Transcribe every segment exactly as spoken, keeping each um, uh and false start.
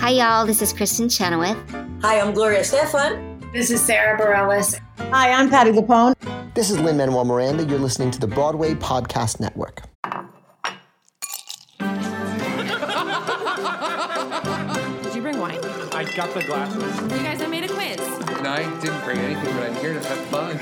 Hi, y'all. This is Kristen Chenoweth. Hi, I'm Gloria Stefan. This is Sarah Bareilles. Hi, I'm Patti LuPone. This is Lin-Manuel Miranda. You're listening to the Broadway Podcast Network. Did you bring wine? I got the glasses. You guys, I made a quiz. And I didn't bring anything, but I'm here to have fun.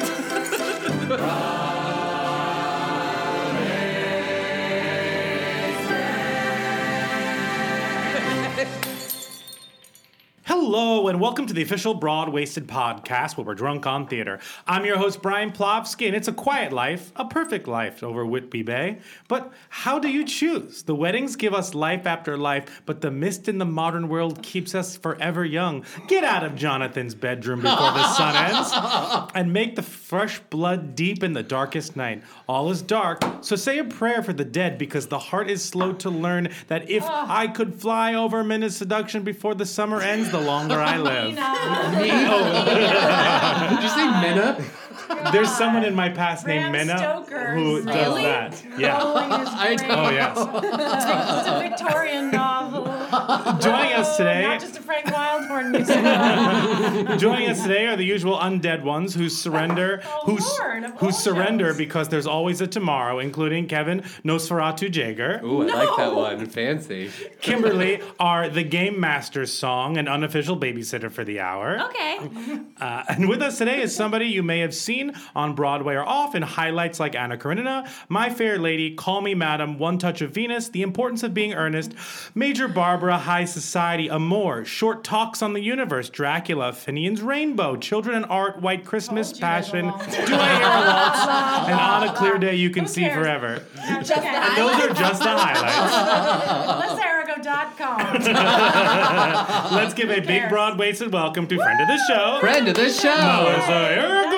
Hello, and welcome to the official Broad Wasted podcast where we're drunk on theater. I'm your host, Brian Plofsky, and it's a quiet life, a perfect life over Whitby Bay. But how do you choose? The weddings give us life after life, but the mist in the modern world keeps us forever young. Get out of Jonathan's bedroom before the sun ends, and make the fresh blood deep in the darkest night. All is dark, so say a prayer for the dead, because the heart is slow to learn that if I could fly over Minna's seduction before the summer ends, the longer I live. Me? Oh. Did you say Minna? There's someone in my past Bram named Minna Stoker. who does Really? that. Yeah. I Oh, yes. It's a Victorian novel. Joining us today, Not just a Frank Wildhorn musical. joining us today are the usual undead ones who surrender, Oh, who, Lord, of who all surrender shows. because there's always a tomorrow, including Kevin Nosferatu Jaeger. Ooh, I like that one. Fancy. Kimberly are the Game Master's song and unofficial babysitter for the hour. Okay. Uh, and with us today is somebody you may have seen on Broadway or off in highlights like Anna Karenina, My Fair Lady, Call Me Madam, One Touch of Venus, The Importance of Being Earnest, Major Barbara, High Society, Amour, Short Talks on the Universe, Dracula, Finian's Rainbow, Children and Art, White Christmas, Told you guys Passion, all. Do I Hear a Waltz, and On a Clear Day You Can Who See cares? Forever. Just the And those are just the highlights. Let's arago dot com. Let's give a big cares? broad waisted welcome to friend of the show, Friend of the show. Melissa Arago.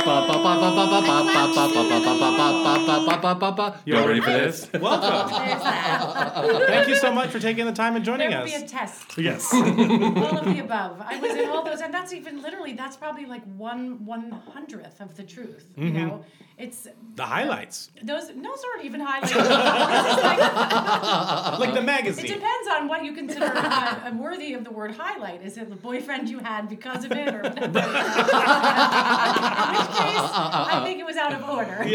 You're ready for this? Welcome. There's that. Thank you so much for taking the time and joining There will us. be a test. Yes. All of the above. I was in all those, and that's even literally, that's probably like one one hundredth of the truth. You know, it's The highlights. those. Those aren't even highlights. This is like, Like the it magazine. depends on what you consider uh, worthy of the word highlight. Is it the boyfriend you had because of it, or whatever? In which case, I think it was out of order.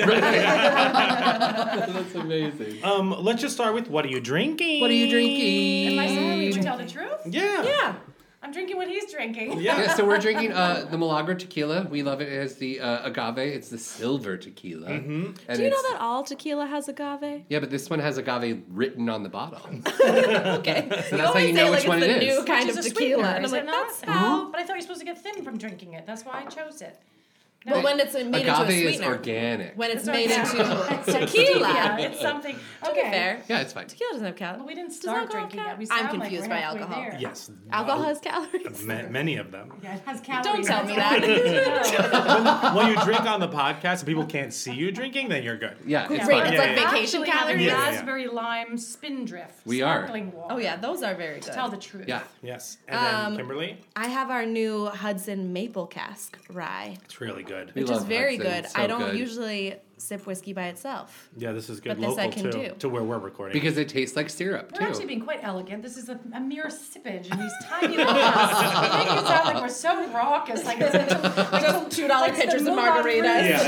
That's amazing. Um, let's just start with what are you drinking? What are you drinking? Am I supposed to tell the truth? Yeah. Yeah. I'm drinking what he's drinking. Yeah. Yeah, so we're drinking uh, the Milagro tequila. We love it as the uh, agave. It's the silver tequila. Mm-hmm. Do you know that all tequila has agave? Yeah, but this one has agave written on the bottle. Okay. So that's how you know which one it is. New kind Which of is a tequila. sweetener, And I'm is like, it not? that's how. But I thought you're supposed to get thin from drinking it. That's why I chose it. No. Well, when it's made into a Agave is sweetener. organic. When it's That's made right. into tequila. Yeah, it's something. To Okay. be fair. Yeah, it's fine. Tequila doesn't have Well, calories. we didn't Does start alcohol drinking count? yet. We I'm sound confused like by we're halfway alcohol. there. Yes. Alcohol has calories. Ma- many of them. Yeah, it has calories. Don't tell me That's that. all. When you drink on the podcast and people can't see you drinking, then you're good. Yeah, it's Great. fine. It's like Yeah, yeah. vacation Actually, having calories. Yeah, yeah. raspberry lime spindrift. We are. Sparkling water. Oh, yeah, those are very To good. tell the truth. Yeah. Yes. And then Um, Kimberly, I have our new Hudson Maple Cask rye, it's really good. We which is love very Hudson. good. It's so I don't good. usually sip whiskey by itself. Yeah, this is good. But this Local I can too, do. to where we're recording. Because it tastes like syrup, We're actually too. being quite elegant. This is a, a mere sippage in these tiny little cups. We make it sound like we're so raucous, like it's like Two dollar like the pitchers of Moulin margaritas. yeah,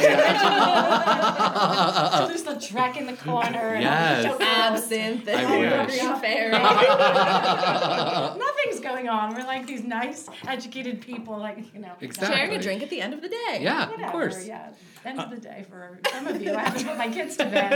yeah. So there's the track in the corner. And Yes. all the Absinthe I and wish. green fairy. Nothing's going on. We're like these nice, educated people, like, you know. Exactly. Sharing a drink at the end of the day. Yeah, Whatever, of course. yeah. End of the day for some of you. I have to put my kids to bed.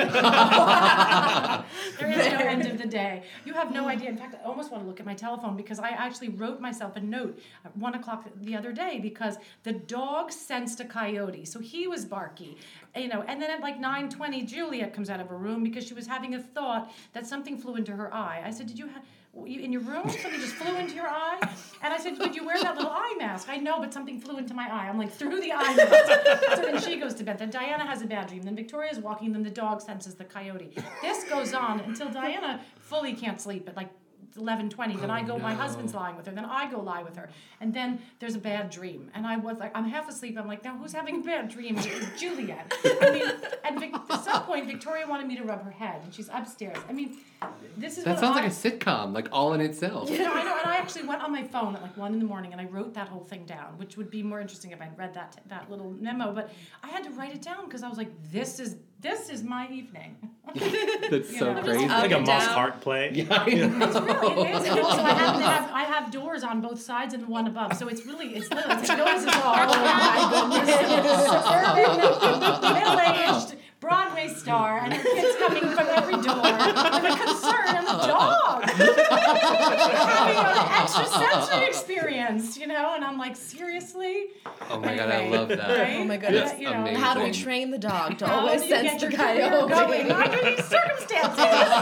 There is no end of the day. You have no idea. In fact, I almost want to look at my telephone because I actually wrote myself a note at one o'clock the other day because the dog sensed a coyote. So he was barky. You know, and then at like nine twenty, Juliet comes out of her room because she was having a thought that something flew into her eye. I said, did you have... You, in your room, something just flew into your eye, and I said, "Did you wear that little eye mask?" I know, but something flew into my eye. I'm like, through the eye mask. So then she goes to bed. Then Diana has a bad dream. Then Victoria's walking. Then the dog senses the coyote. This goes on until Diana fully can't sleep at like eleven twenty. Then I go, my no. husband's lying with her. Then I go lie with her. And then there's a bad dream. And I was like, I'm half asleep. I'm like, now who's having a bad dream? It's Juliet. I mean, and Vic, at some point, Victoria wanted me to rub her head, and she's upstairs. I mean, this is That what sounds I, like a sitcom, like all in itself. You know, I know, and I actually went on my phone at like one in the morning, and I wrote that whole thing down, which would be more interesting if I'd read that that little memo. But I had to write it down because I was like, this is this is my evening. That's You so know, crazy. up Like a and must down. heart play. Yeah, I know. It's really, it is. So I have, I have, I have doors on both sides and one above. So it's really, it's literally, it's noises all. Oh my goodness. Suburban, middle-aged Broadway star, and her kids coming from every door with a concern and a dog. Having an extrasensory experience, you know? And I'm like, seriously? Oh my god, I Anyway, love that. right? Oh my goodness. That's You know, amazing. How do we train the dog to How always do you sense get the your career coyote? going under these circumstances?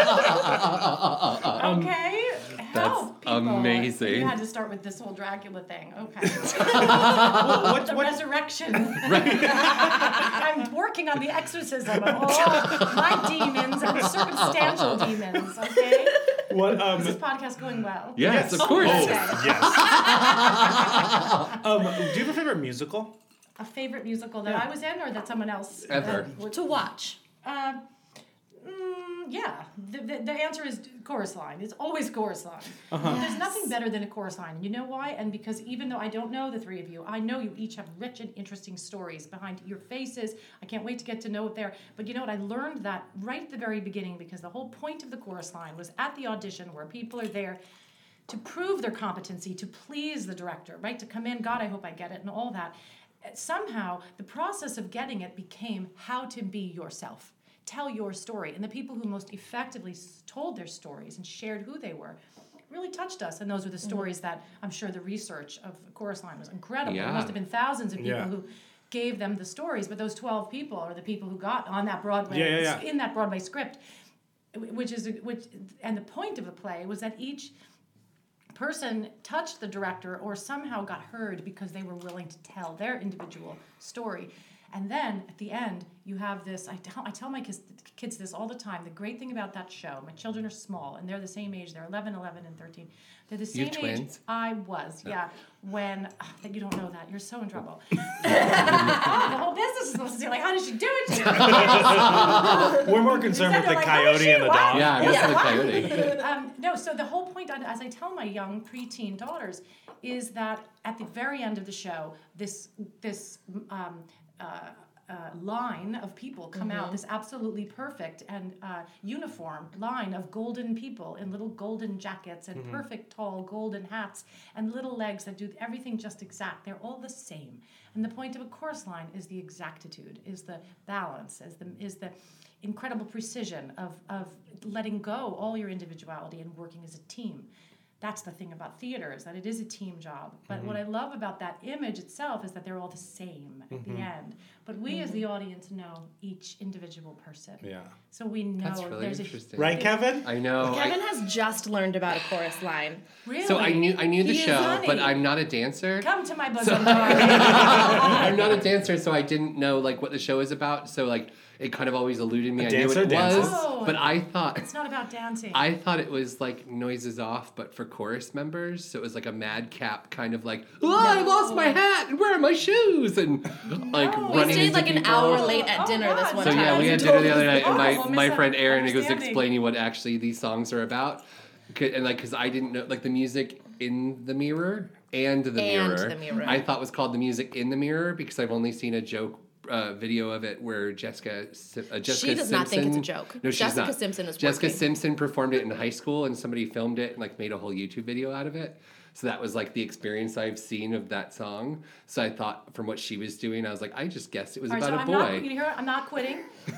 Okay? Help people. amazing. You had to start with this whole Dracula thing. Okay. What, The what, resurrection. I'm working on the exorcism of all my demons and circumstantial demons, okay? what, um, Is this podcast going well? Yes, Yes. of course. Oh, Okay. yes. um, do you have a favorite musical? A favorite musical that I was in or that someone else? Ever. Uh, To watch. Uh, mm, yeah. The, the, the answer is chorus line. It's always chorus line. Uh-huh. There's nothing better than a chorus line. And you know why? And because even though I don't know the three of you, I know you each have rich and interesting stories behind your faces. I can't wait to get to know it there. But you know what? I learned that right at the very beginning because the whole point of the chorus line was at the audition where people are there to prove their competency, to please the director, right? To come in, God, I hope I get it, and all that. Somehow, the process of getting it became how to be yourself. Tell your story. And the people who most effectively told their stories and shared who they were really touched us. And those were the stories that I'm sure the research of Chorus Line was incredible. Yeah. There must have been thousands of people Yeah. who gave them the stories, but those twelve people are the people who got on that Broadway, Yeah, yeah, yeah. in that Broadway script, which is, which, and the point of the play was that each person touched the director or somehow got heard because they were willing to tell their individual story. And then at the end, you have this, I tell, I tell my kids, kids this all the time. The great thing about that show, my children are small and they're the same age. They're eleven, eleven, and thirteen. They're the You same have age twins? I was, yeah. When, oh, that you don't know that. You're so in trouble. Oh, the whole business is supposed to say, like, how did she do it? She We're more concerned with They're the like, how is coyote she? and the What? dog. Yeah, I guess the coyote. um, no, so the whole point, as I tell my young preteen daughters, is that at the very end of the show, this this um, uh, uh, line of people come out, this absolutely perfect and uh, uniform line of golden people in little golden jackets and perfect tall golden hats and little legs that do everything just exact. They're all the same. And the point of a chorus line is the exactitude, is the balance, is the is the incredible precision of, of letting go all your individuality and working as a team. That's the thing about theater, is that it is a team job. But Mm-hmm. what I love about that image itself is that they're all the same at Mm-hmm. the end. But we as the audience know each individual person. Yeah. So we know That's really there's interesting. Right, Kevin? I know. I- Kevin has just learned about a chorus line. a... Really? so I knew I knew the He is show, honey. but I'm not a dancer. Come to my bosom, darling. I'm not a dancer, so I didn't know like what the show is about. So like it kind of always eluded me. A I knew dancer what it dances. was, Oh. but I thought It's not about dancing. I thought it was like Noises Off, but for chorus members. So it was like a madcap kind of like, oh, I lost my hat and where are my shoes? And like No. We running We stayed into like an people. hour late at Oh, dinner God. this one So time. yeah, we had That's dinner the other night, and horrible my, my friend Aaron was misunderstanding. explaining what actually these songs are about. 'Cause- And like, because I didn't know, like the music in the mirror and the And mirror, the mirror. I thought was called the music in the mirror because I've only seen a joke uh, video of it where Jessica Si- uh, Jessica She does not think it's a Simpson- joke. No, she's Jessica not. Simpson is Jessica working. Simpson performed it in high school, and somebody filmed it and like made a whole YouTube video out of it. So that was like the experience I've seen of that song. So I thought from what she was doing, I was like, I just guessed it was All right, about so a I'm boy. not, you hear it? I'm not quitting.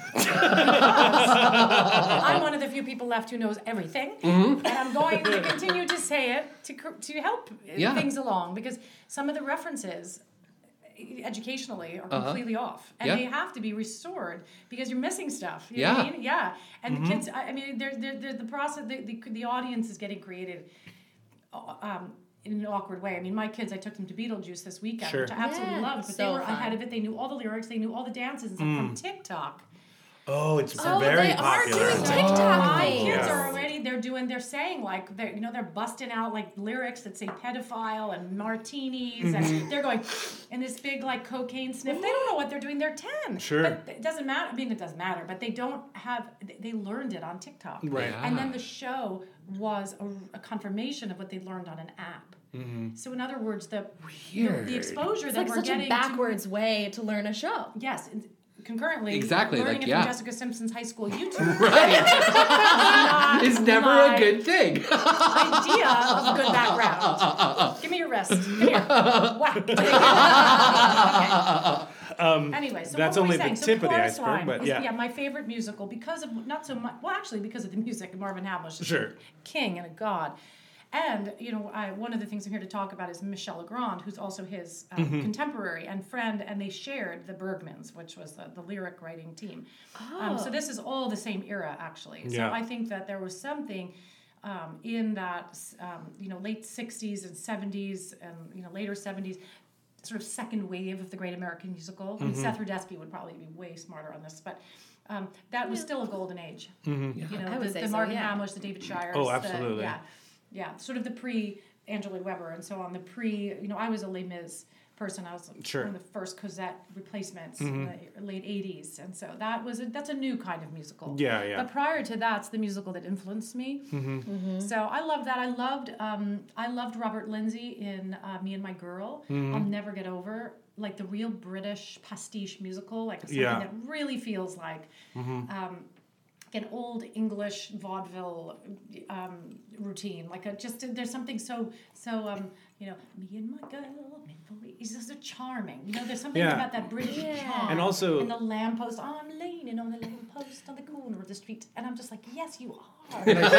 I'm one of the few people left who knows everything. Mm-hmm. And I'm going to continue to say it to, cor- to help Yeah. things along because some of the references educationally are completely off. And Yeah. they have to be restored because you're missing stuff. You know Yeah. what I mean? Yeah. And the kids, I I mean, they're, they're, they're, the process, the, the, the audience is getting created um, in an awkward way. I mean, my kids, I took them to Beetlejuice this weekend, Sure. which I absolutely Yeah, loved, but so they were fun. ahead of it. They knew all the lyrics, they knew all the dances and stuff from TikTok. Oh, it's Oh, very they are popular. doing So TikTok my things. kids Yeah. are already they're doing, they're saying like, they're, you know, they're busting out like lyrics that say pedophile and martinis, Mm-hmm. and they're going in this big like cocaine sniff. They don't know what they're doing. They're ten. Sure. But it doesn't matter. I mean, it doesn't matter. But they don't have. They learned it on TikTok. Right. And then the show was a, a confirmation of what they learned on an app. Mm-hmm. So in other words, the the, Weird. the exposure It's that like we're such getting a backwards way to learn a show. To, yes. and concurrently, Exactly, learning like, it yeah. from Jessica Simpson's high school YouTube. Right. It's never my a good thing. idea of a good background. Give me your wrist. Come here. Whack. Okay. Um, Anyway, so that's what were only we saying? the So tip of the Chorus iceberg, Line but is, yeah. my favorite musical because of not so much. Well, actually, because of the music. Marvin Hamlish is Sure. a king and a god. And you know, I, one of the things I'm here to talk about is Michel Legrand, who's also his um, Mm-hmm. contemporary and friend, and they shared the Bergmans, which was the, the lyric writing team. Um, so this is all the same era, actually. So Yeah. I think that there was something um, in that, um, you know, late sixties and seventies and you know later seventies. Sort of second wave of the Great American Musical. I mean, Seth Rudetsky would probably be way smarter on this, but um, that was still a golden age. Mm-hmm. You know, I would the, say the so, Marvin yeah. Hamlish, the David Shires. Oh, the- absolutely. yeah, yeah, sort of the pre Angela Weber and so on. The pre, you know, I was a Les Mis person. I was Sure. one of the first Cosette replacements in the late eighties, and so that was a, that's a new kind of musical. Yeah, yeah. But prior to that, it's the musical that influenced me. Mm-hmm. So I loved that. I loved um, I loved Robert Lindsay in uh, Me and My Girl. Mm-hmm. I'll never get over like the real British pastiche musical, like something Yeah. that really feels like um, an old English vaudeville um, routine. Like a just there's something so so um, you know Me and My Girl. It's just so charming. You know, there's something Yeah. about that British charm. And also- and the lamppost. Oh, I'm leaning on the lamppost on the corner of the street, and I'm just like, yes, you are.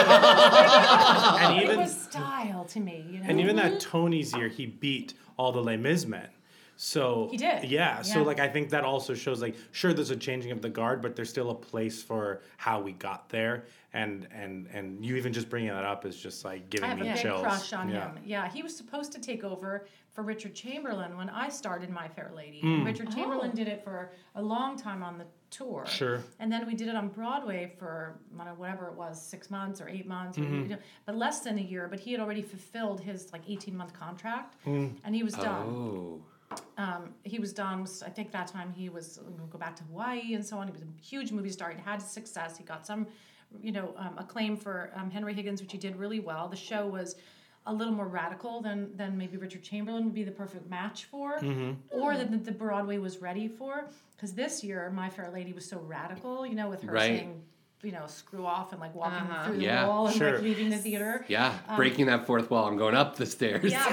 and It even was style to me, you know. and even that Tony's year, he beat all the Les Mis men. So He did. Yeah. So Yeah. like I think that also shows like sure there's a changing of the guard, but there's still a place for how we got there. And and and you even just bringing that up is just like giving I have a me big chills. crush on yeah. him. Yeah, he was supposed to take over for Richard Chamberlain when I started My Fair Lady. Hmm. Richard Chamberlain did it for a long time on the tour. Sure. And then we did it on Broadway for I don't know, whatever it was, six months or eight months, or, Mm-hmm. you know, but less than a year. But he had already fulfilled his like eighteen month contract, Hmm. and he was done. Oh. Um, he was done. I think that time he was you know, go back to Hawaii and so on. He was a huge movie star. He had success. He got some, you know, um, acclaim for um, Henry Higgins, which he did really well. The show was a little more radical than than maybe Richard Chamberlain would be the perfect match for, or that the, the Broadway was ready for. Because this year, My Fair Lady was so radical, you know, with her Right. saying, you know, screw off and like walking Uh-huh. through the Yeah, wall and sure. like leaving the theater. Yeah, breaking that fourth wall and going up the stairs. Yeah,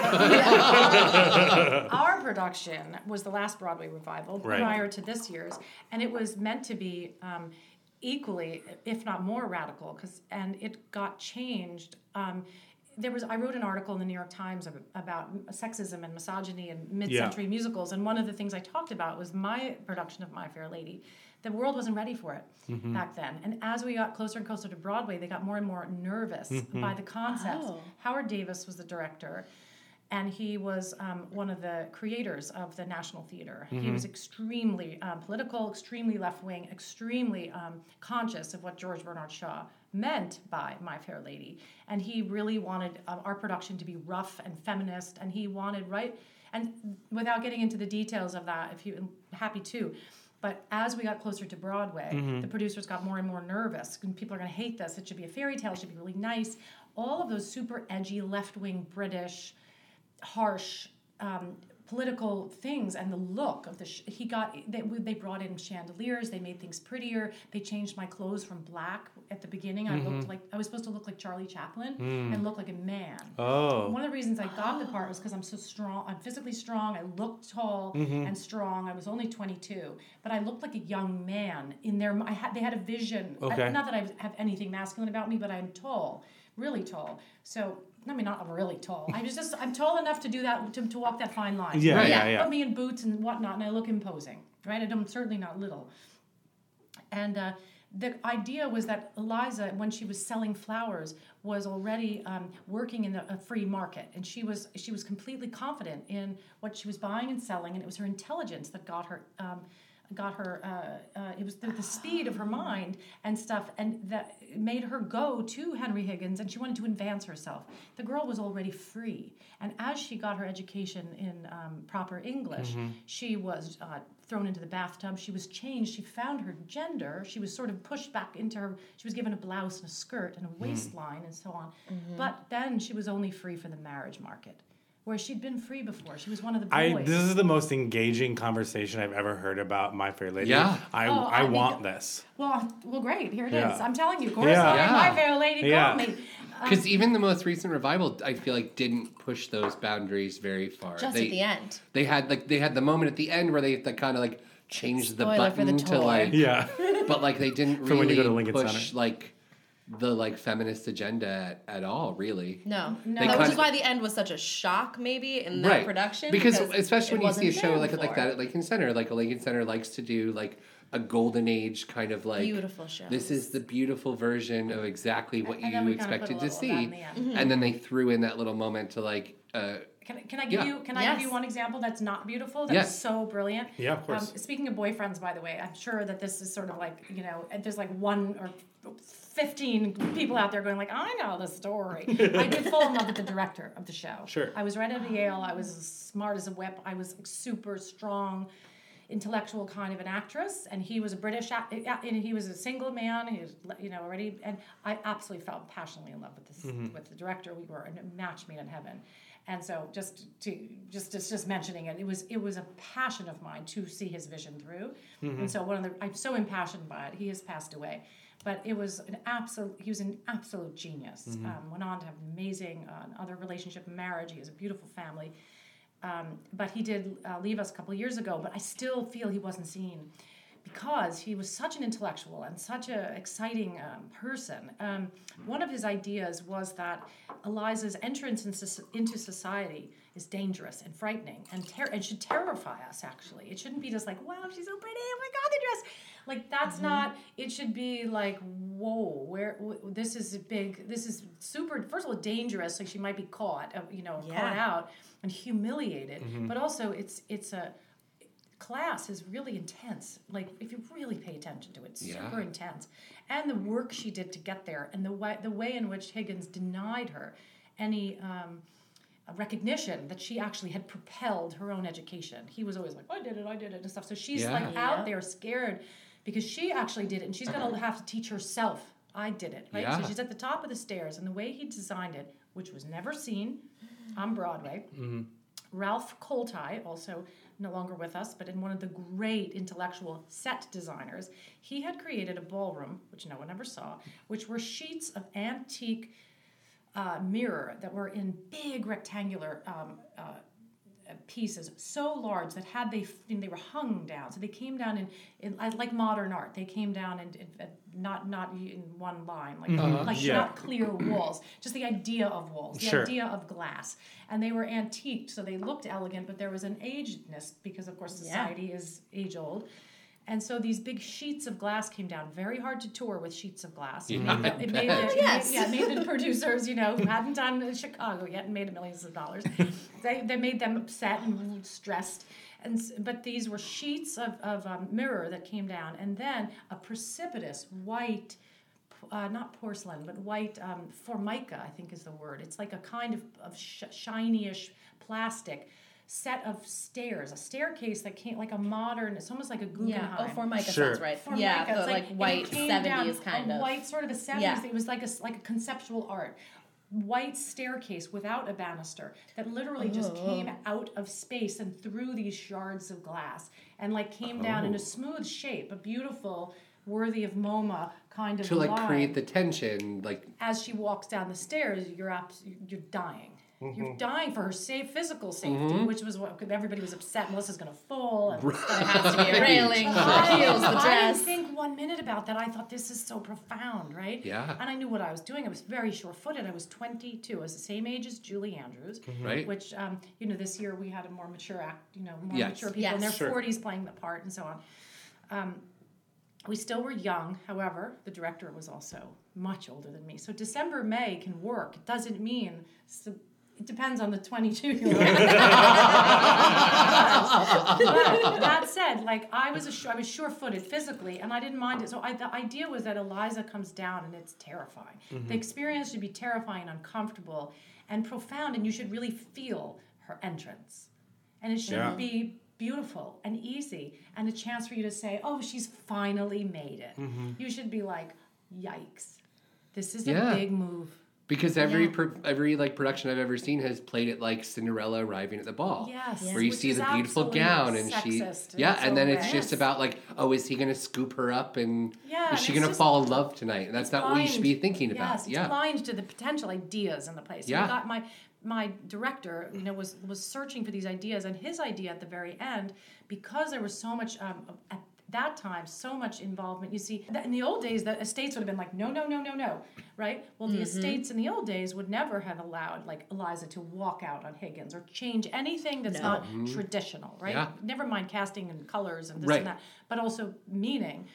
but our, our production was the last Broadway revival Right. prior to this year's, and it was meant to be um, equally, if not more, radical. Cause and it got changed. Um, there was I wrote an article in the New York Times ab- about sexism and misogyny in mid-century musicals, and one of the things I talked about was my production of My Fair Lady. The world wasn't ready for it back then, and as we got closer and closer to Broadway, they got more and more nervous by the concepts. Oh. Howard Davis was the director, and he was um, one of the creators of the National Theater. He was extremely um, political, extremely left-wing, extremely um, conscious of what George Bernard Shaw meant by My Fair Lady. And he really wanted um, our production to be rough and feminist, and he wanted, right, and without getting into the details of that, if you, I'm happy to, but as we got closer to Broadway, the producers got more and more nervous. And people are going to hate this. It should be a fairy tale. It should be really nice. All of those super edgy, left-wing, British, harsh um, political things and the look of the sh- he got they, they brought in chandeliers, they made things prettier, they changed my clothes from black at the beginning. I looked like I was supposed to look like Charlie Chaplin and look like a man. Oh. One of the reasons I got the part was because I'm so strong. I'm physically strong. I looked tall and strong. I was only twenty-two, but I looked like a young man in their. I had they had a vision. I- Okay. not that I have anything masculine about me, but I'm tall, really tall. So. I mean, not really tall. I was just, I'm tall enough to do that, to, to walk that fine line. Yeah, Right. yeah, yeah. Put me in boots and whatnot, and I look imposing, right? And I'm certainly not little. And uh, the idea was that Eliza, when she was selling flowers, was already um, working in the, a free market, and she was she was completely confident in what she was buying and selling, and it was her intelligence that got her. Um, got her. Uh, uh, it was the, the speed of her mind and stuff, and that made her go to Henry Higgins, and she wanted to advance herself. The girl was already free, and as she got her education in um, proper English, mm-hmm. she was uh, thrown into the bathtub. She was changed. She found her gender. She was sort of pushed back into her. She was given a blouse and a skirt and a waistline mm. and so on. Mm-hmm. But then she was only free for the marriage market. Where she'd been free before. She was one of the boys. I, this is the most engaging conversation I've ever heard about My Fair Lady. Yeah. I, oh, I, I want think, this. Well, well, great. Here it yeah. is. I'm telling you, of course. Yeah. Yeah. My Fair Lady, yeah. call me. Because um, even the most recent revival, I feel like, didn't push those boundaries very far. Just they, at the end. They had like they had the moment at the end where they, they kind of like changed the Spoiler button for the to toy. like. Yeah. But like they didn't For when you go to really Lincoln push Center. like the like feminist agenda at, at all, really. No, No. no. Which kinda- is why the end was such a shock, maybe in that Right. production. Because, especially it when you see a wasn't show there like like before. that at Lincoln Center, like a Lincoln Center likes to do like a golden age kind of like Beautiful shows. This is the beautiful version of exactly what And then you we kinda expected put a to little of that see, in the end. Mm-hmm. and then they threw in that little moment to like. Uh, Can, can I give Yeah. you Can I Yes. give you one example that's not beautiful? That's Yes. so brilliant. Yeah, of course. Um, speaking of boyfriends, by the way, I'm sure that this is sort of like, you know, there's like one or fifteen people out there going like, I know the story. I did fall in love with the director of the show. Sure. I was right out of Yale. I was as smart as a whip. I was super strong, intellectual kind of an actress, and he was a British, act- and he was a single man. He was, you know, already, and I absolutely fell passionately in love with this Mm-hmm. with the director. We were a match made in heaven. And so, just to just just just mentioning it, it was it was a passion of mine to see his vision through. Mm-hmm. And so, one of the I'm so impassioned by it. He has passed away, but it was an absolute. He was an absolute genius. Mm-hmm. Um, went on to have an amazing uh, other relationship, marriage. He has a beautiful family, um, but he did uh, leave us a couple of years ago. But I still feel he wasn't seen, because he was such an intellectual and such an exciting um, person. Um, one of his ideas was that Eliza's entrance into, into society is dangerous and frightening and ter- and should terrify us, actually. It shouldn't be just like, wow, she's so pretty, oh my God, the dress. Like, that's mm-hmm. not, it should be like, whoa, where, w- this is big, this is super, first of all, dangerous, like she might be caught, uh, you know, Yeah. caught out and humiliated. Mm-hmm. But also, it's it's a, class is really intense. Like, if you really pay attention to it, it's Yeah. super intense. And the work she did to get there, and the way the way in which Higgins denied her any um, recognition that she actually had propelled her own education. He was always like, I did it, I did it, and stuff. So she's Yeah. like Yeah. out there scared because she actually did it, and she's going to have to teach herself. I did it, right? Yeah. So she's at the top of the stairs, and the way he designed it, which was never seen on Broadway. Mm-hmm. Ralph Koltai, also no longer with us, but in one of the great intellectual set designers, he had created a ballroom, which no one ever saw, which were sheets of antique uh, mirror that were in big rectangular um, uh, pieces, so large that had they they were hung down, so they came down in, in like modern art. They came down in, in, in not not in one line, like Mhm. like Yeah. not clear walls, just the idea of walls, the Sure. idea of glass, and they were antiqued, so they looked elegant, but there was an agedness because of course society Yeah. is age old. And so these big sheets of glass came down, very hard to tour with sheets of glass. It Yeah, made, the, I it made, bet. the, it Yes. made, yeah, it made the producers, you know, who hadn't done Chicago yet and made millions of dollars, they, they made them upset and stressed. And s- but these were sheets of, of um, mirror that came down, and then a precipitous white, uh, not porcelain, but white um, formica, I think is the word. It's like a kind of, of sh- shiny-ish plastic set of stairs, a staircase that came like a modern, it's almost like a Guggenheim. Yeah. Oh, Formica Sure. sounds right. Formica, Yeah, it's the, like, and it white came seventies down, kind a of. white sort of a seventies. Yeah. It was like a s- like a conceptual art, white staircase without a banister that literally just Oh. came out of space and through these shards of glass and like came down in a smooth shape, a beautiful, worthy of MoMA kind of to like line. create the tension, like As she walks down the stairs, you're abs- you're dying. You're dying for her safe physical safety, which was what everybody was upset. Melissa's going to fall. And it's gonna There has to be a railing, the I, heels, the I dress. didn't think one minute about that. I thought this is so profound, right? Yeah. And I knew what I was doing. I was very sure-footed. I was twenty-two. I was the same age as Julie Andrews, Right. which, um, you know, this year we had a more mature act, you know, more Yes. mature people Yes. in their Sure. forties playing the part and so on. Um, we still were young. However, the director was also much older than me. So December, May can work. It doesn't mean... So, It depends on the twenty-two-year-old. But that said, like I was a sure, I was sure-footed physically, and I didn't mind it. So I, the idea was that Eliza comes down, and it's terrifying. Mm-hmm. The experience should be terrifying, uncomfortable, and profound, and you should really feel her entrance. And it shouldn't Yeah. be beautiful and easy, and a chance for you to say, "Oh, she's finally made it." Mm-hmm. You should be like, "Yikes, this is Yeah. a big move." Because every Yeah. pro- every like production I've ever seen has played it like Cinderella arriving at the ball. Yes. Where you Which see is the beautiful absolutely gown and she sexist in yeah, its and then own it's way. just Yes. about like, oh, is he gonna scoop her up and Yeah, is she and gonna it's fall in just- love tonight? And that's It's not what you should be blind. thinking about. Yes, it's yeah. blind to the potential ideas in the place. So Yeah. we got my my director, you know, was was searching for these ideas, and his idea at the very end, because there was so much um, at that time, so much involvement. You see, in the old days, the estates would have been like, no, no, no, no, no, right? Well, the estates in the old days would never have allowed like Eliza to walk out on Higgins or change anything that's not traditional, right? Yeah. Never mind casting and colors and this Right. and that, but also meaning.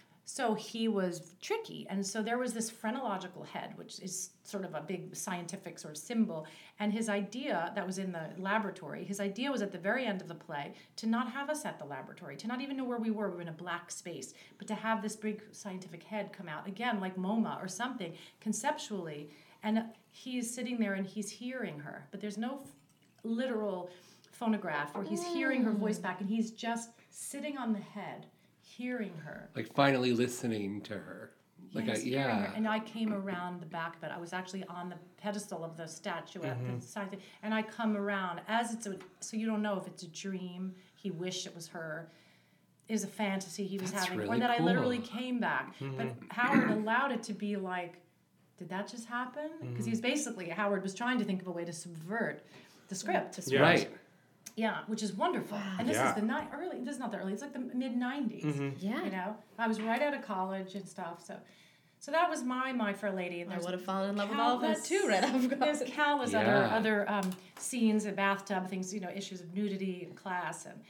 So he was tricky. And so there was this phrenological head, which is sort of a big scientific sort of symbol. And his idea that was in the laboratory, his idea was at the very end of the play to not have us at the laboratory, to not even know where we were. We were in a black space, but to have this big scientific head come out, again, like MoMA or something, conceptually. And he's sitting there and he's hearing her, but there's no f- literal phonograph where he's hearing her voice back, and he's just sitting on the head, hearing her. Like finally listening to her. Like Yes, I, hearing yeah. her. And I came around the back of it. I was actually on the pedestal of the statuette, Mm-hmm. the side, and I come around as it's a, so you don't know if it's a dream, he wished it was her, is a fantasy he was That's having, or really that I literally cool. came back. Mm-hmm. But Howard allowed it to be like, did that just happen? Because Mm-hmm. he was basically, Howard was trying to think of a way to subvert the script. Yeah. Right. Yeah, which is wonderful. And this Yeah. is the ni- early. This is not the early. It's like the mid nineties. Mm-hmm. Yeah. You know, I was right out of college and stuff. So, so that was my My Fair Lady. And I there's would have fallen in love with all of that countless- too, right off There's college. countless Yeah. other other um, scenes, a bathtub things. You know, issues of nudity in class and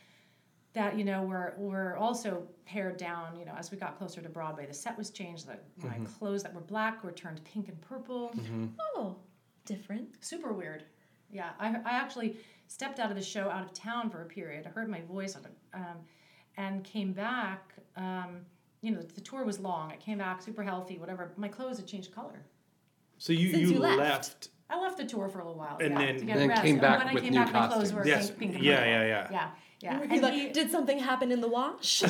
that you know were were also pared down. You know, as we got closer to Broadway, the set was changed. The, my clothes that were black were turned pink and purple. Oh, different. Super weird. Yeah, I, I actually stepped out of the show out of town for a period. I heard my voice on a, um, and came back. Um, you know, the tour was long. I came back super healthy, whatever. My clothes had changed color. So you, Since you, you left. left. I left the tour for a little while. And yeah, then- to get Then rest. came And back when I with came new back, my clothes were Yes. pink, pink and Yeah, purple. yeah, yeah. Yeah, yeah. Were you And like, he- did something happen in the wash?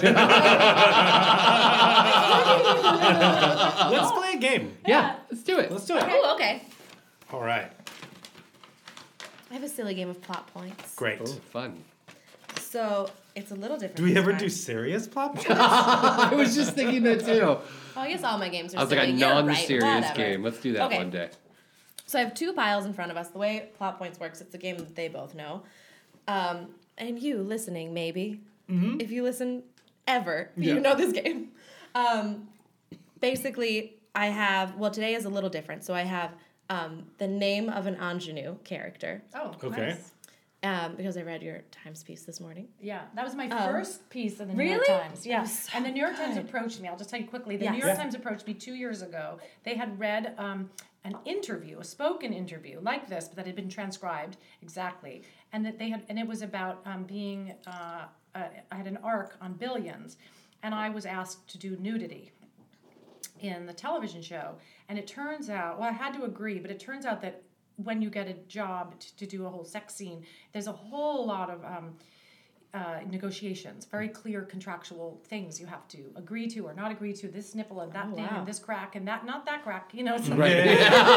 Let's play a game. Yeah, let's do it. Let's do it. Oh, okay. All right. I have a silly game of plot points. Great. Oh, fun. So it's a little different. Do we this ever time. do serious plot points? I was just thinking that too. Well, I guess all my games are I was like silly. a You're right, non-serious whatever. game. Let's do that Okay. one day. So I have two piles in front of us. The way plot points works, it's a game that they both know. Um, and you listening, maybe, if you listen ever, Yeah. you know this game. Um, basically, I have, well, today is a little different. So I have um, the name of an ingenue character, Oh, Okay. nice. um, because I read your Times piece this morning. Yeah, that was my Um, first piece in the New York really? Times. Yeah, That was so and the New York Times good. approached me. I'll just tell you quickly. The Yes. New York Yeah. Times approached me two years ago. They had read um, an interview, a spoken interview like this, but that had been transcribed exactly, and that they had, and it was about um, being. Uh, uh, I had an arc on Billions, and I was asked to do nudity in the television show. And it turns out, well, I had to agree, but it turns out that when you get a job to, to do a whole sex scene, there's a whole lot of um, uh, negotiations, very clear contractual things you have to agree to or not agree to. This nipple and that Oh, thing wow. and this crack and that, not that crack, you know. It's Right.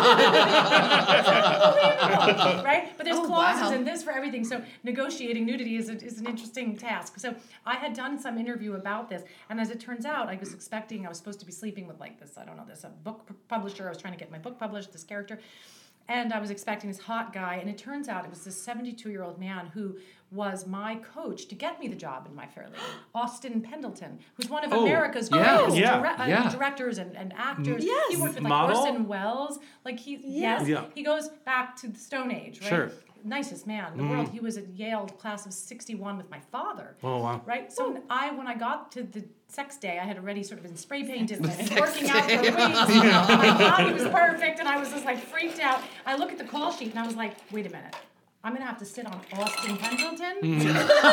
right? But there's Oh, clauses wow. in this for everything. So negotiating nudity is, a, is an interesting task. So I had done some interview about this, and as it turns out, I was expecting, I was supposed to be sleeping with like this, I don't know, this a book p- publisher. I was trying to get my book published, this character. And I was expecting this hot guy, and it turns out it was this seventy-two-year-old man who was my coach to get me the job in My Fair Lady, Austin Pendleton, who's one of Oh, America's yeah, greatest yeah, dire- uh, yeah. directors and, and actors. Yes. He worked with like Model? Orson Welles. Like he, yes, Yeah. he goes back to the Stone Age, right? Sure. nicest man in the world. He was at Yale class of sixty-one with my father. Oh, wow. Right? So I, when I got to the sex day, I had already sort of been spray painted and been working out for weeks. My body was perfect, and I was just like freaked out. I look at the call sheet, and I was like, wait a minute. I'm going to have to sit on Austin Pendleton? That's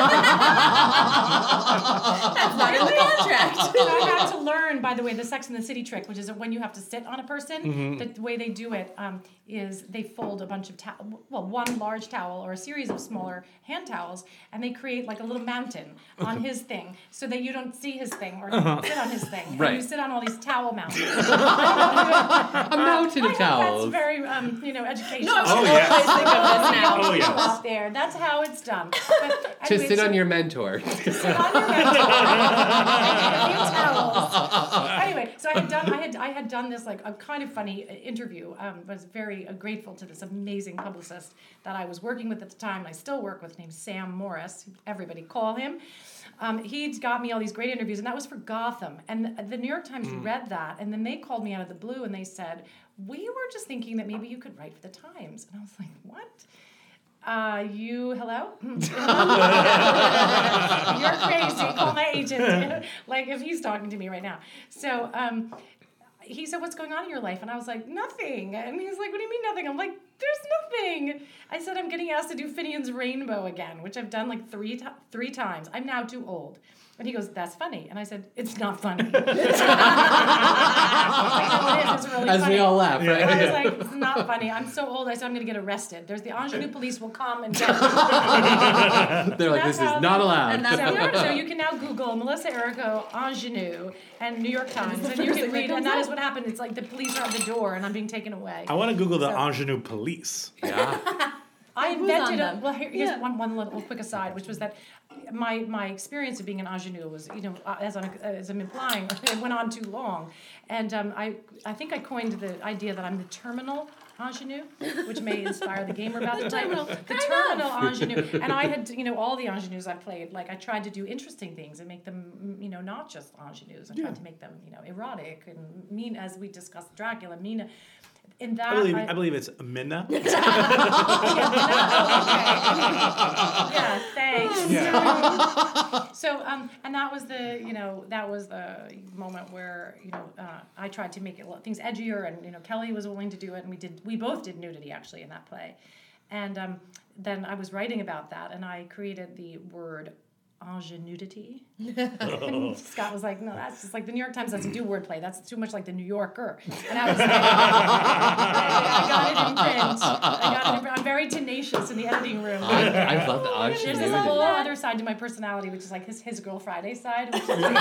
not in the contract. So I had to learn, by the way, the Sex and the City trick, which is that when you have to sit on a person, Mm-hmm. the way they do it um, is they fold a bunch of towel, well, one large towel or a series of smaller hand towels, and they create like a little mountain on his thing so that you don't see his thing or Uh-huh. sit on his thing. Right. And you sit on all these towel mountains. A mountain I of hope towels. that's very, um, you know, educational. Oh, yes. Always think of this now. Oh, yes. Out there. That's how it's done. But To anyway, sit so- on your mentor. sit on your mentor. A few towels. Anyway, so I had done, I had, I had done this like a kind of funny interview. Um, was very uh, grateful to this amazing publicist that I was working with at the time, and I still work with, named Sam Morris. Everybody call him. Um, he'd got me all these great interviews, and that was for Gotham. And the New York Times read that, and then they called me out of the blue, and they said, "We were just thinking that maybe you could write for the Times." And I was like, "What?" Uh, you, hello? You're crazy. Call my agent. Like, if he's talking to me right now. So, um, he said, "What's going on in your life?" And I was like, "Nothing." And he's like, "What do you mean nothing?" I'm like, "There's nothing." I said, "I'm getting asked to do Finian's Rainbow again, which I've done like three, to- three times. I'm now too old." And he goes, "That's funny." And I said, "It's not funny." I was like, "No, it is. It's really As funny." we all laugh, right? I was like, "It's not funny. I'm so old." I said, "I'm going to get arrested. There's the ingenue police will come and get me." They're like, That's this is how- not allowed. And that's So, so you can now Google Melissa Errico ingenue and New York Times, and you can read, and that is what happened. It's like the police are at the door, and I'm being taken away. I want to Google the So- ingenue police. Yeah. I Who's invented on a them? well. Here, here's Yeah. one one little quick aside, which was that my my experience of being an ingenue was, you know, uh, as I'm as I'm implying, it went on too long, and um, I I think I coined the idea that I'm the terminal ingenue, which may inspire the game we're about to play. terminal, The kind terminal ingenue, and I had, you know, all the ingenues I played. Like I tried to do interesting things and make them, you know, not just ingenues. I tried to make them, you know, erotic and mean, as we discussed Dracula, Mina. In that, I believe, I, I believe it's Minna. yeah, thanks. So, um, and that was the, you know, that was the moment where, you know, uh, I tried to make it things edgier, and you know, Kelly was willing to do it, and we did, we both did nudity actually in that play, and um, then I was writing about that, and I created the word ingenuity. And Scott was like, "No, that's just like the New York Times doesn't do wordplay. That's too much like the New Yorker." And I was like, I got it in print. I got it in print. I'm very tenacious in the editing room. I, I love the There's this ingenuity. whole other side to my personality, which is like his his Girl Friday side. Which is like,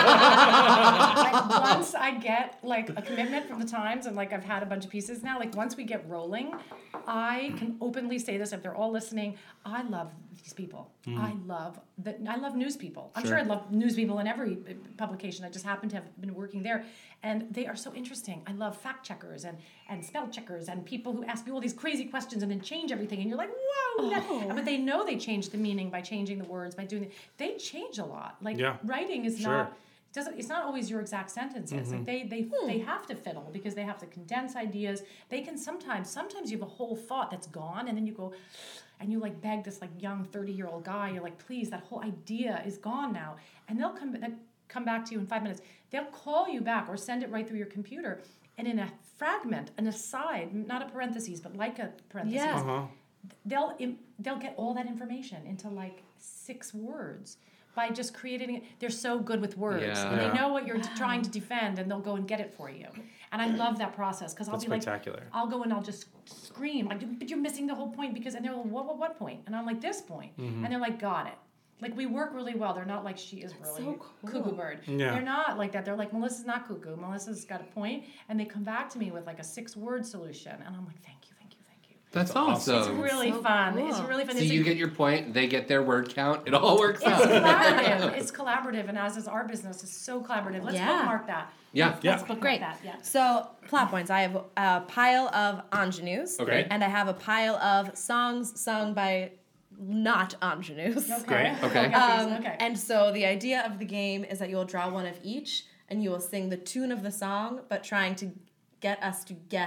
like once I get like a commitment from the Times, and like I've had a bunch of pieces now. Like once we get rolling, I can openly say this if they're all listening. I love these people. I love the I love news people. I'm sure. I love news people in every publication. I just happen to have been working there, and they are so interesting. I love fact checkers and and spell checkers and people who ask you all these crazy questions and then change everything, and you're like, whoa! that- But they know they change the meaning by changing the words, by doing it. They change a lot. Like Yeah. writing is Sure. not. Doesn't, it's not always your exact sentences. Like they they they have to fiddle because they have to condense ideas. They can sometimes sometimes you have a whole thought that's gone, and then you go and you like beg this like young thirty year old guy. You're like, please, that whole idea is gone now, and they'll come they'll come back to you in five minutes. They'll call you back or send it right through your computer, and in a fragment, an aside, not a parentheses, but like a parentheses. Yeah. Uh-huh. They'll im- they'll get all that information into like six words by just creating it. They're so good with words. Yeah. And Yeah. they know what you're trying to defend, and they'll go and get it for you. And I love that process because I'll That's be like, spectacular. I'll go and I'll just scream like, "But you're missing the whole point," because and they're like, "What? What? What point?" And I'm like, "This point." Mm-hmm. And they're like, "Got it." Like we work really well. They're not like, "She is really so cool. cuckoo bird." Yeah. They're not like that. They're like, "Melissa's not cuckoo. Melissa's got a point," and they come back to me with like a six word solution, and I'm like, "Thank you, thank you, thank you." That's awesome. awesome. It's really so fun. cool. It's really fun. So It's you a- get your point, they get their word count, it all works It's out. collaborative. It's collaborative, and as is our business, it's so collaborative. Let's Yeah. bookmark that. Yeah. Let's, Yeah. let's bookmark Great. that. Yeah. So, plot points. I have a pile of ingenues. Okay. And I have a pile of songs sung by not ingenues. Okay. Great. Okay. Um, okay. And so the idea of the game is that you will draw one of each, and you will sing the tune of the song, but trying to get us to guess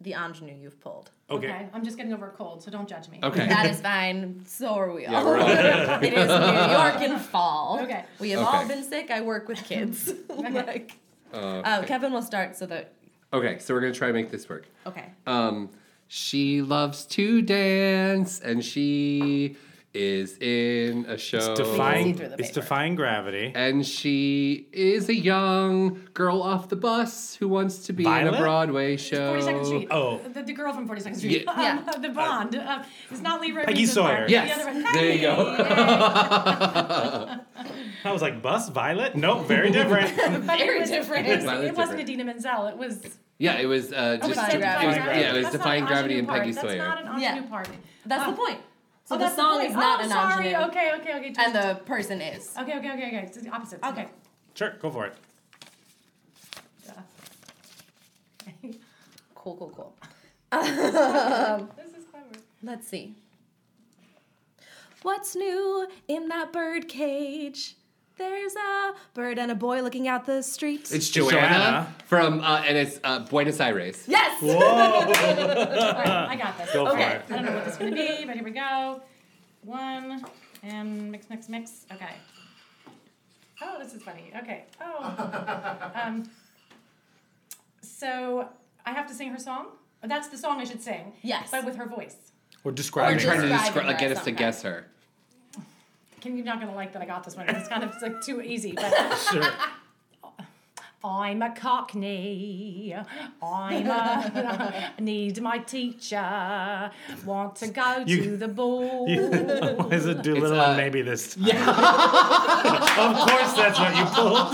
the ingenue you've pulled. Okay. Okay. I'm just getting over a cold, so don't judge me. Okay. That is fine. So are we all. Yeah, we're all It is New York in fall. Okay. We have all Okay. been sick. I work with kids. like, Uh, um, Kevin will start so that. okay, so we're gonna try to make this work. Okay. Um, she loves to dance, and she is in a show. It's see defying, through the it's paper. defying gravity. And she is a young girl off the bus who wants to be in Violet? a Broadway show. forty-second Street. Oh. The, the girl from forty-second Street. Yeah. Um, Yeah. The Bond. Uh, it's not Lee Rivers. Peggy it's Sawyer. Mark. Yes. The other one. There you go. I was like, bus, Violet? Nope, very different. But Very it was, different. It, was, Violet's it wasn't different. Idina Menzel. It was. Yeah, it was uh, just Defying it was, Gravity. yeah, it was That's not Defying an Gravity and ingenue Peggy part. Sawyer. That's not an Yeah. ingenue part. That's Oh. the point. So Oh, the that's song point. is not oh, an sorry. ingenue. Okay, okay, okay. And the person is. Okay, okay, okay, okay. It's the opposites. Okay. Sure, go for it. Yeah. Cool, cool, cool. This is clever. Let's see. What's new in that bird cage? There's a bird and a boy looking out the street. It's Joanna, Joanna. from, uh, and it's uh, Buenos Aires. yes! Whoa! All right, I got this. Go for okay. it. I don't know what this is going to be, but here we go. One, and mix, mix, mix. Okay. Oh, this is funny. Okay. Oh. Um, so I have to sing her song? That's the song I should sing. Yes. But with her voice. We're You're describing trying to her. Describing describe, like, her get as us to some guess her. Can you're not gonna like that I got this one? It's kind of it's like too easy. But Sure. I'm a Cockney. I'm a need my teacher. Want to go You- to the ball. Why is it Doolittle uh, and maybe this? Yeah. Of course, that's what you pulled.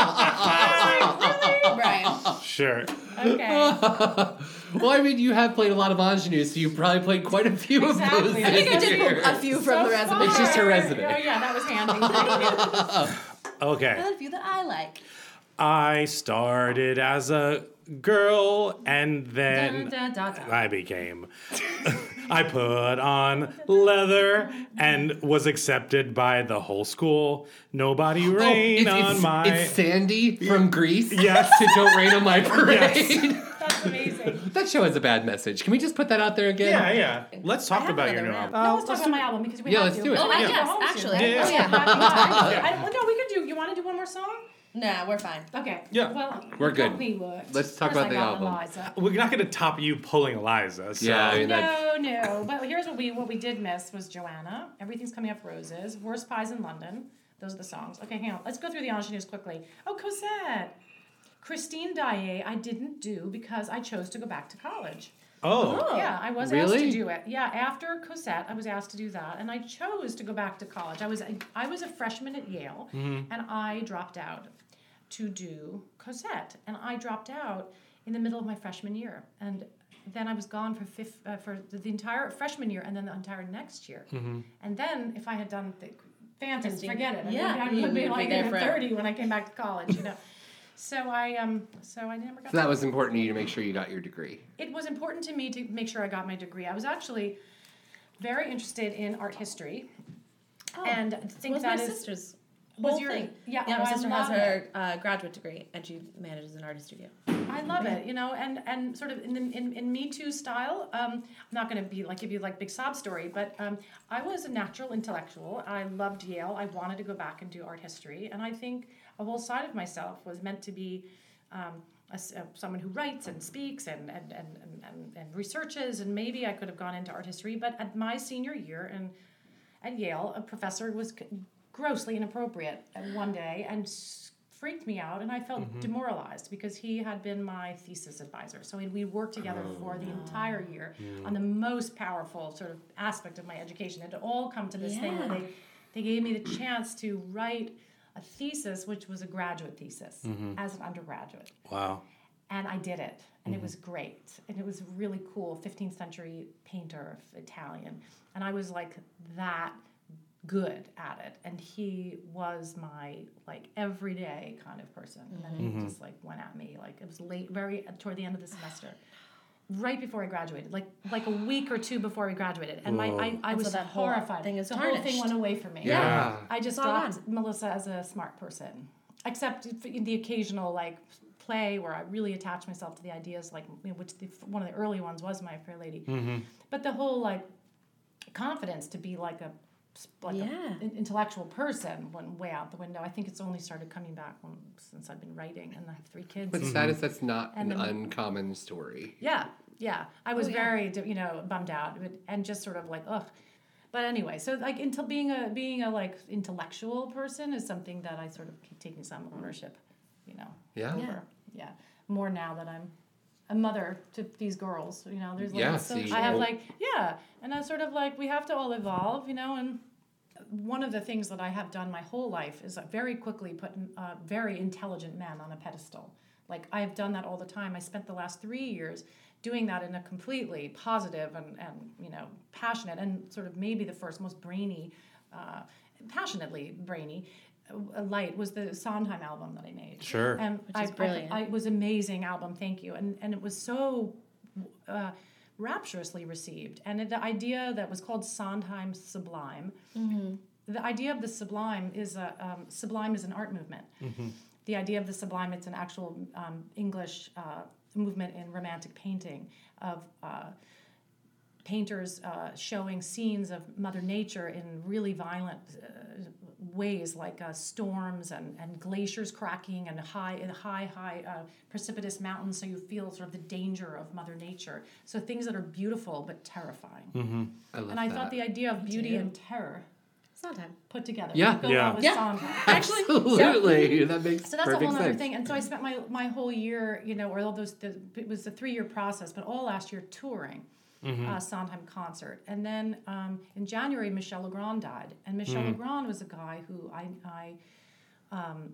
Right. Sure. Okay. Well, I mean, you have played a lot of ingenues, so you probably played quite a few Exactly. of those. I think I this did year. A few from the So resume. It's just her far. resume. Oh yeah, that was handy. Thank you. Okay. A few that I like. I started as a girl and then Dun, dun, dun, dun. I became. I put on leather and was accepted by the whole school. Nobody rain Oh, it's, on it's, my. it's Sandy from Greece. Yes. To Don't Rain on My Parade. Yes. That's amazing. That show has a bad message. Can we just put that out there again? Yeah, yeah. Let's talk have about your another new round. album. No, Uh, let's talk about my album because we Yeah, have let's to. do it. Oh, I yes, have to go home soon, actually. right? Yeah, Oh, yeah. yeah. I, well, no, we could do. You want to do one more song? Nah, we're fine. Okay. Yeah. Well, We're good. help me work. Let's talk First about I the got album. Eliza. We're not going to top you pulling Eliza. So. Yeah, I mean, that, No, no. But here's what we what we did miss was Joanna. Everything's Coming Up Roses. Worst Pies in London. Those are the songs. Okay, hang on. Let's go through the ingenues quickly. Oh, Cosette. Christine Daae I didn't do because I chose to go back to college. Oh. Yeah, I was asked Really? to do it. Yeah, after Cosette, I was asked to do that, and I chose to go back to college. I was I was a freshman at Yale, and I dropped out to do Cosette, and I dropped out in the middle of my freshman year, and then I was gone for fifth, uh, for the, the entire freshman year, and then the entire next year, and then if I had done the Phantoms, Christine. forget it. I Yeah, mean, I you would would be be like there in forever. thirty when I came back to college, you know. So I um so I never got. so that was important to you to make sure you got your degree. It was important to me to make sure I got my degree. I was actually very interested in art history, and I think was that my is sister's was whole your- thing. yeah, yeah. oh, My I sister has love her uh, graduate degree, and she manages an artist studio. I love it, you know, and and sort of in in, in Me Too style. Um, I'm not going to be like give you like big sob story, but um, I was a natural intellectual. I loved Yale. I wanted to go back and do art history, and I think a whole side of myself was meant to be. Um, a s uh, someone who writes and speaks and and, and, and, and and researches, and maybe I could have gone into art history. But at my senior year and at Yale, a professor was c- grossly inappropriate at one day and s- freaked me out, and I felt demoralized because he had been my thesis advisor. So we we worked together for the entire year on the most powerful sort of aspect of my education. It had all come to this thing where they, they gave me the chance to write a thesis, which was a graduate thesis, as an undergraduate. Wow. And I did it, and it was great, and it was really cool. fifteenth century painter, Italian, and I was like that good at it. And he was my like everyday kind of person. And then he just like went at me like it was late, very toward the end of the semester, right before I graduated, like like a week or two before we graduated, and my I, I And was so that whole horrified. thing is the whole thing tarnished. went away from me. Yeah. I just It's all got gone. Melissa as a smart person, except for the occasional like play where I really attach myself to the ideas, like you know, which the, one of the early ones was My Fair Lady. Mm-hmm. But the whole like confidence to be like a like Yeah. an intellectual person went way out the window. I think it's only started coming back when, since I've been writing, and I have three kids. But sad is that's not And an then- uncommon story. Yeah, yeah. I was Oh, yeah. very, you know, bummed out but- and just sort of like, ugh. But anyway, so like until being a being a like intellectual person is something that I sort of keep taking some ownership, you know. Yeah. Yeah. over. Yeah. More now that I'm a mother to these girls, you know. There's like Yeah, so see, I have well- like yeah, and I sort of like we have to all evolve, you know, and one of the things that I have done my whole life is like very quickly put uh, very intelligent men on a pedestal. Like I have done that all the time. I spent the last three years doing that in a completely positive and, and you know passionate and sort of maybe the first most brainy, uh, passionately brainy uh, light was the Sondheim album that I made. Sure. And Which I, is brilliant. I, I, it was amazing album. Thank you. And and it was so. Uh, rapturously received, and the idea that was called Sondheim Sublime. Mm-hmm. The idea of the sublime is a um, sublime is an art movement. Mm-hmm. The idea of the sublime, it's an actual um, English uh, movement in romantic painting of uh, painters uh, showing scenes of Mother Nature in really violent uh, ways, like uh, storms and, and glaciers cracking and high and high high uh, precipitous mountains, so you feel sort of the danger of Mother Nature. So things that are beautiful but terrifying. I love And I that. thought the idea of beauty too. and terror Sondheim. put together Yeah. would go Yeah. well with Yeah. Sondheim. Actually, Absolutely. That makes So that's a perfect whole other sense. thing. And so I spent my, my whole year, you know, or all those, the, it was a three year process, but all last year touring uh, Sondheim concert. And then um, in January, Michel Legrand died. And Michel Legrand was a guy who I, I um,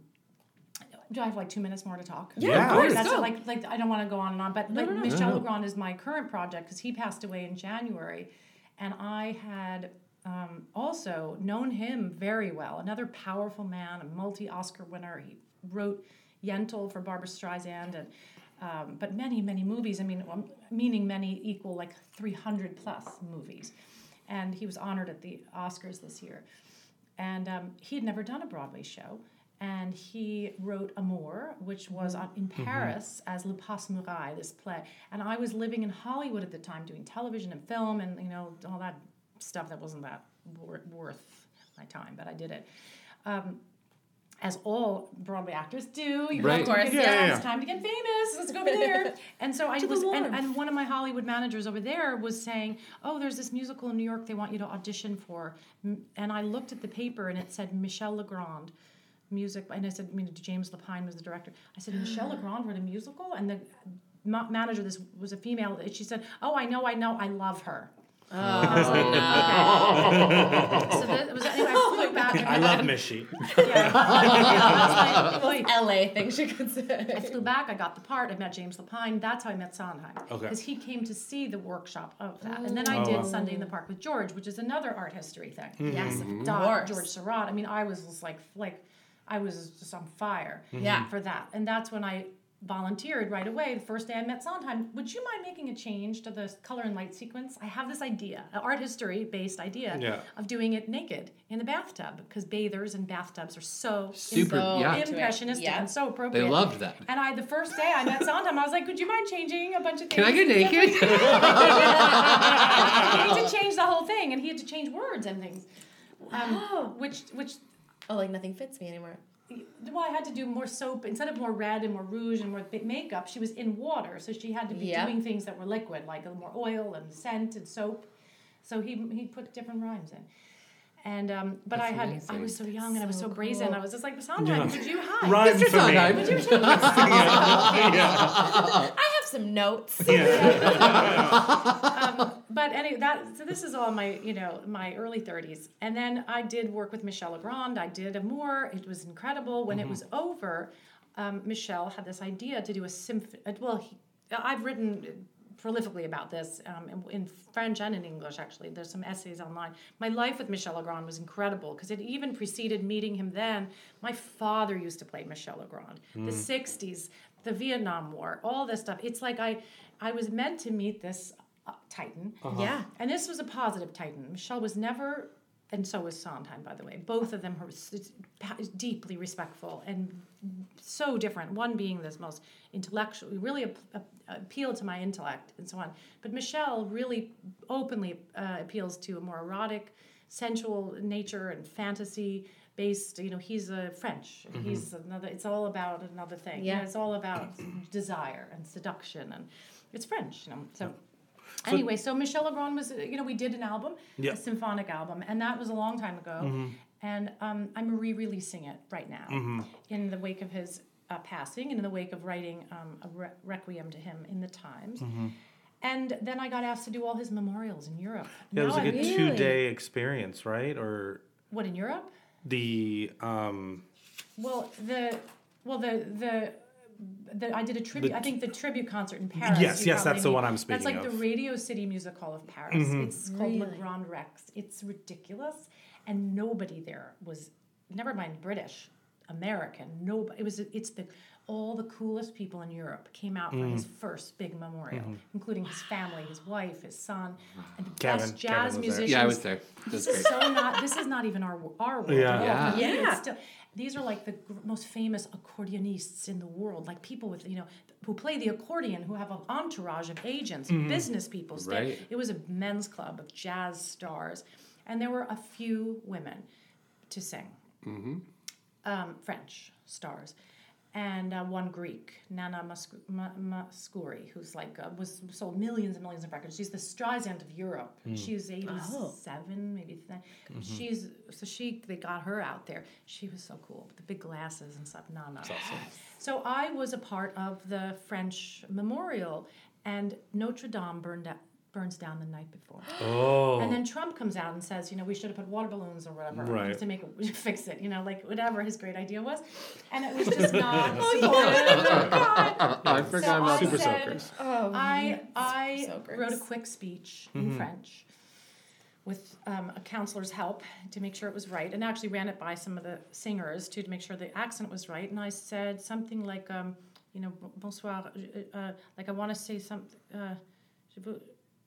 do I have like two minutes more to talk? Yeah, of course, That's go. like, like I don't want to go on and on, but like no, no. Michel No, no. Legrand is my current project because he passed away in January. And I had um, also known him very well. Another powerful man, a multi-Oscar winner. He wrote Yentl for Barbra Streisand, and um, but many, many movies. I mean, um, meaning many equal like three hundred plus movies. And he was honored at the Oscars this year. And um, he had never done a Broadway show. And he wrote Amour, which was on, in Paris as Le Passe-Muraille, this play. And I was living in Hollywood at the time doing television and film and, you know, all that stuff that wasn't that wor- worth my time, but I did it. Um, as all Broadway actors do. You Right. Of course, Yeah, yeah, yeah, yeah. it's time to get famous. Let's go over there. And so I To the was, and, warmth. and one of my Hollywood managers over there was saying, "Oh, there's this musical in New York they want you to audition for." M- And I looked at the paper and it said Michel Legrand, music. And I said, I mean, James Lapine was the director. I said, Michel Legrand wrote a musical, and the ma- manager, this was a female. She said, "Oh, I know, I know, I love her." Oh, I was like, okay. So that was anyway. I flew back. And I love Mishy. Yeah. I was like, "Oy." L A thing she could I say. flew back. I got the part. I met James Lapine. That's how I met Sondheim. Okay. Because he came to see the workshop of that, and then I Oh, did wow. Sunday in the Park with George, which is another art history thing. Yes, of Doc, course. George Surratt. I mean, I was just like like I was just on fire Yeah. for that, and that's when I volunteered right away. The first day I met Sondheim, would you mind making a change to the color and light sequence? I have this idea, an art history based idea Yeah. of doing it naked in the bathtub because bathers and bathtubs are so Super, So yeah. into it. impressionistic Yeah. and so appropriate. They loved that. And I, the first day I met Sondheim, I was like, "Would you mind changing a bunch of things?" Can I get naked? He had to change the whole thing, and he had to change words and things. Um, Wow. Which, which, Oh, like nothing fits me anymore. well, I had to do more soap instead of more red and more rouge and more bi- makeup. She was in water, so she had to be Yeah. doing things that were liquid, like more oil and scent and soap. So he he put different rhymes in. And um, but That's I had amazing. I was so young and I was so So brazen. cool. I was just like, Sondheim, Yeah. would you hi? Rhyme Mister for me. Sondheim. Would you change this? I have some notes. um, but anyway, that so this is all my you know my early thirties, and then I did work with Michel Legrand. I did Amour. It was incredible. When it was over, um, Michel had this idea to do a symphony. Well, he, I've written prolifically about this um, in, in French and in English. Actually, there's some essays online. My life with Michel Legrand was incredible because it even preceded meeting him. Then my father used to play Michel Legrand. The sixties, the Vietnam War, all this stuff. It's like I, I was meant to meet this uh, Titan. Yeah. And this was a positive Titan. Michelle was never and so was Sondheim, by the way. Both of them were s- deeply respectful and so different. One being this most intellectual, really ap- ap- appealed to my intellect and so on. But Michel really openly uh, appeals to a more erotic, sensual nature and fantasy based. You know, he's a French. Mm-hmm. He's another. It's all about another thing. Yeah. You know, it's all about desire and seduction, and it's French. You know, so. Anyway, so Michel Legrand was, you know, we did an album, Yeah. a symphonic album, and that was a long time ago. Mm-hmm. And um, I'm re-releasing it right now Mm-hmm. in the wake of his uh, passing and in the wake of writing um, a re- requiem to him in the Times. Mm-hmm. And then I got asked to do all his memorials in Europe. Yeah, it was Now like a I- Really? two-day experience, right? Or What, in Europe? the um, Well, the, well, the, the, the, I did a tribute. The I think the tribute concert in Paris. Yes, you yes, probably that's the mean. one I'm That's speaking like of. the Radio City Music Hall of Paris. It's called Really? Le Grand Rex. It's ridiculous, and nobody there was. Never mind British, American. Nobody. It was. It's the all the coolest people in Europe came out for Mm. his first big memorial, including his family, his wife, his son, and the Kevin- best Kevin jazz was there. musicians. Yeah, I was there. That's This is great. so not. This is not even our our world. Yeah. at all. Yeah. For me, Yeah. it's still, these are like the gr- most famous accordionists in the world, like people with you know who play the accordion, who have an entourage of agents, business people. Stay. Right. It was a men's club of jazz stars, and there were a few women to sing. Um, French stars. And uh, one Greek, Nana Muscu- Ma- Mascouri, who's like uh, was sold millions and millions of records. She's the Streisand of Europe. She's eighty-seven, maybe. That. She's so she they got her out there. She was so cool with the big glasses and stuff. Nana. So I was a part of the French memorial, and Notre Dame burned out, burns down the night before. oh, And then Trump comes out and says, you know, we should have put water balloons or whatever Right. to make it fix it, you know, like whatever his great idea was. And it was just not Oh, supported. I forgot So about I Super said- Soakers. Oh, I I Soakers. wrote a quick speech Mm-hmm. in French with um, a counselor's help to make sure it was right, and actually ran it by some of the singers too to make sure the accent was right. And I said something like, um, you know, bonsoir, uh, uh, like I want to say something. Uh, je veux,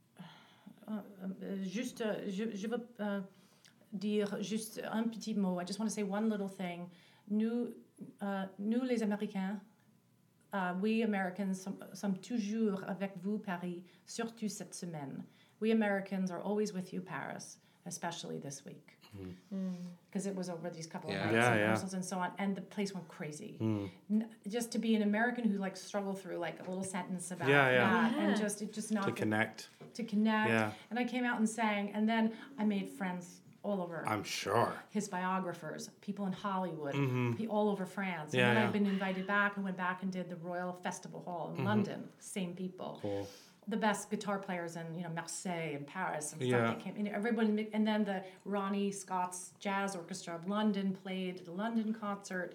uh, uh, juste, uh, je, je veux uh, dire juste un petit mot. I just want to say one little thing. Nous, uh, nous les Américains, uh, we Americans sommes, sommes toujours avec vous, Paris, surtout cette semaine. We Americans are always with you, Paris, especially this week. Because it was over these couple Yeah. of nights Yeah, and yeah. rehearsals and so on, and the place went crazy. N- just to be an American who like struggled through like a little sentence about Yeah, yeah. that, and Yeah. just it just not to connect. to connect. Yeah. And I came out and sang, and then I made friends all over. I'm sure. His biographers, people in Hollywood, pe- all over France. Yeah, and then yeah. I've been invited back and went back and did the Royal Festival Hall in London. Same people. Cool. The best guitar players in you know Marseille and Paris and stuff Yeah. that came. You know, everyone, and then the Ronnie Scott's Jazz Orchestra of London played the London concert.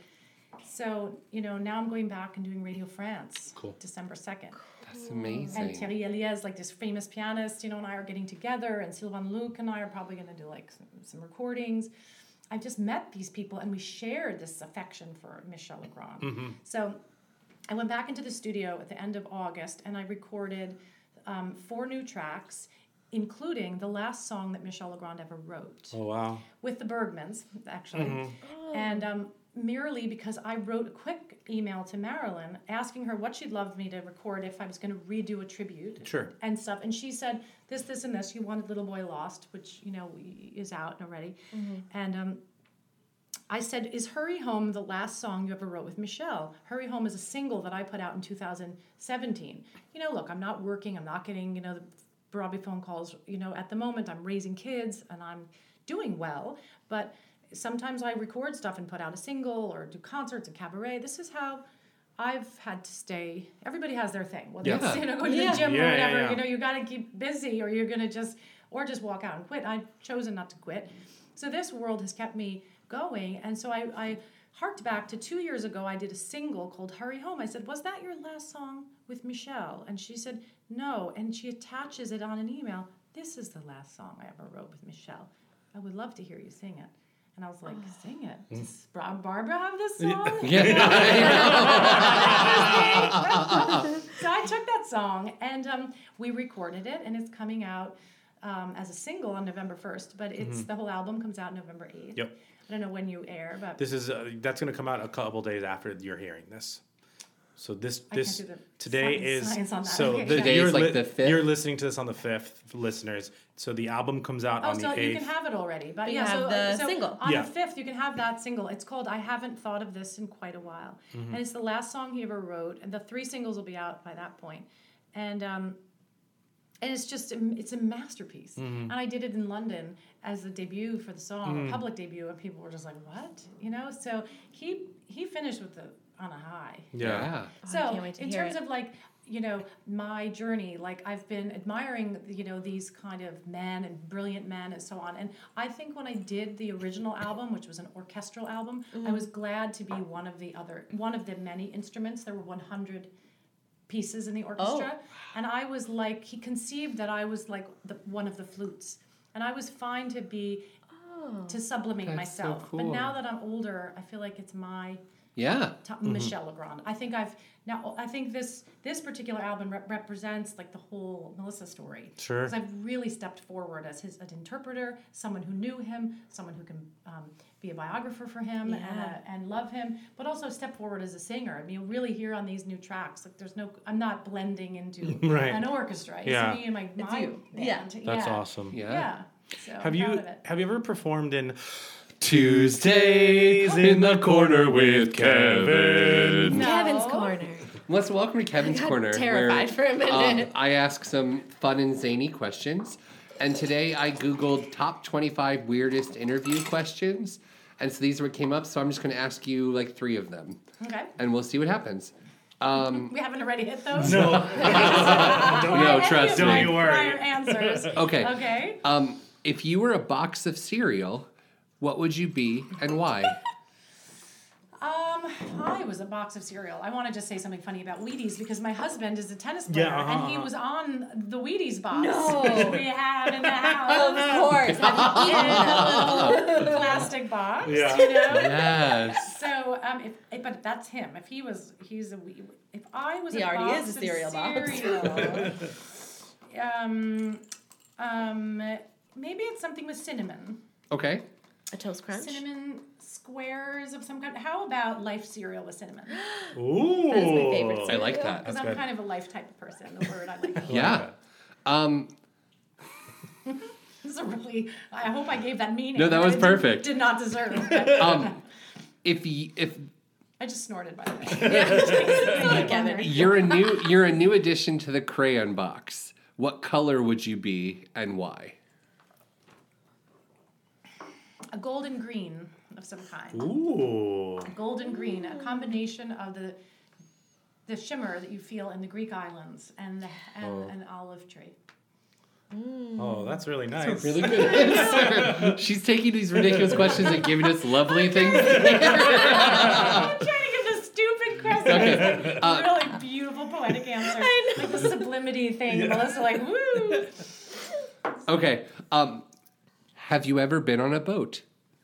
So you know now I'm going back and doing Radio France, Cool. December second. That's amazing. And Thierry Eliès, like this famous pianist, you know, and I are getting together, and Sylvain Luc and I are probably going to do like some, some recordings. I just met these people, and we shared this affection for Michel Legrand. So I went back into the studio at the end of August, and I recorded um, four new tracks, including the last song that Michel Legrand ever wrote Oh wow. with the Bergmans, actually. And um, merely because I wrote a quick email to Marilyn asking her what she'd love me to record if I was going to redo a tribute Sure. and stuff. And she said, this, this, and this. You wanted Little Boy Lost, which, you know, is out already. And um, I said, is Hurry Home the last song you ever wrote with Michel? Hurry Home is a single that I put out in two thousand seventeen. You know, look, I'm not working. I'm not getting, you know, the Broadway phone calls. You know, at the moment, I'm raising kids and I'm doing well. But sometimes I record stuff and put out a single or do concerts and cabaret. This is how I've had to stay. Everybody has their thing. Whether Yeah. it's, you know, going to Yeah. the gym Yeah, or yeah, whatever, yeah. you know, you got to keep busy or you're going to just, or just walk out and quit. I've chosen not to quit. So this world has kept me going. And so I, I harked back to two years ago. I did a single called Hurry Home. I said, was that your last song with Michel? And she said, no. And she attaches it on an email. This is the last song I ever wrote with Michel. I would love to hear you sing it. And I was like, sing it. Does Bra- Barbara have this song? So I took that song and um, we recorded it, and it's coming out um, as a single on November first, but it's Mm-hmm. the whole album comes out November eighth. Yep. I don't know when you air, but This is uh, that's going to come out a couple days after you're hearing this. So this I this can't do the today science- is science on that. so Okay. the, Today you're is like the fifth? You're listening to this on the fifth, listeners. So the album comes out Oh, on so the you eighth. can have it already, but You yeah, have so, the so single. on Yeah. the fifth you can have that single. It's called "I Haven't Thought of This in Quite a While," Mm-hmm. and it's the last song he ever wrote. And the three singles will be out by that point, and um, and it's just it's a masterpiece. Mm-hmm. And I did it in London as the debut for the song, a public debut, and people were just like, "What?" You know. So he he finished with the on a high. yeah. Yeah. So can't wait to in hear terms it. of like, you know, my journey, like I've been admiring, you know, these kind of men and brilliant men and so on. And I think when I did the original album, which was an orchestral album, I was glad to be one of the other, one of the many instruments. There were one hundred pieces in the orchestra. And I was like, he conceived that I was like the, one of the flutes. And I was fine to be, to sublimate That's so myself. But cool. now that I'm older, I feel like it's my Yeah. Ta- Michelle Legrand. I think I've now. I think this this particular album rep- represents like the whole Melissa story. Sure. Because I've really stepped forward as his an interpreter, someone who knew him, someone who can um, be a biographer for him and Yeah. uh, and love him, but also step forward as a singer. I mean, you really hear on these new tracks, like there's no. I'm not blending into Right. an orchestra. It's Yeah. me and my It's my you. band. Yeah. That's yeah. awesome. Yeah. Yeah. So Have I'm you proud of it. have you ever performed in Tuesdays in the Corner with Kevin? No. Kevin's Corner. Let's welcome to Kevin's got Corner. terrified for a minute. Um, I ask some fun and zany questions. And today I Googled top twenty-five weirdest interview questions. And so these are what came up. So I'm just going to ask you like three of them. Okay. And we'll see what happens. Um, We haven't already hit those. No. no, Any trust of Don't my you worry. prior answers. Okay. Okay. Um, if you were a box of cereal, what would you be and why? Um, I was a box of cereal. I want to just say something funny about Wheaties because my husband is a tennis player Yeah, uh-huh, and he uh-huh. was on the Wheaties box, No. which we have in the house. Of course. Have you eaten that little Plastic box, Yeah. you know. Yes. So, um, if, if but that's him. If he was, he's a. Whe- If I was, He a already box is a of cereal box. cereal, um, um, maybe it's something with cinnamon. Okay. A toast crunch. Cinnamon squares of some kind. How about Life cereal with cinnamon? Ooh. That is my favorite I cereal. like that. Because That's I'm good. kind of a life type of person. The word I like. Yeah. Um, This is a really. I hope I gave that meaning. No, that I was did- perfect. Did not deserve. But um, if y- if I just snorted by the way. Together. you're a new you're a new addition to the crayon box, what color would you be and why? A golden green of some kind. Ooh. Golden green, a combination of the the shimmer that you feel in the Greek islands and the, and Oh. an olive tree. Oh, that's really nice. Really good answer. She's taking these ridiculous questions and giving us lovely things. I'm trying to give the stupid question Okay, a uh, really beautiful poetic answer. Like the sublimity thing. Melissa like, woo. Okay. Um, have you ever been on a boat?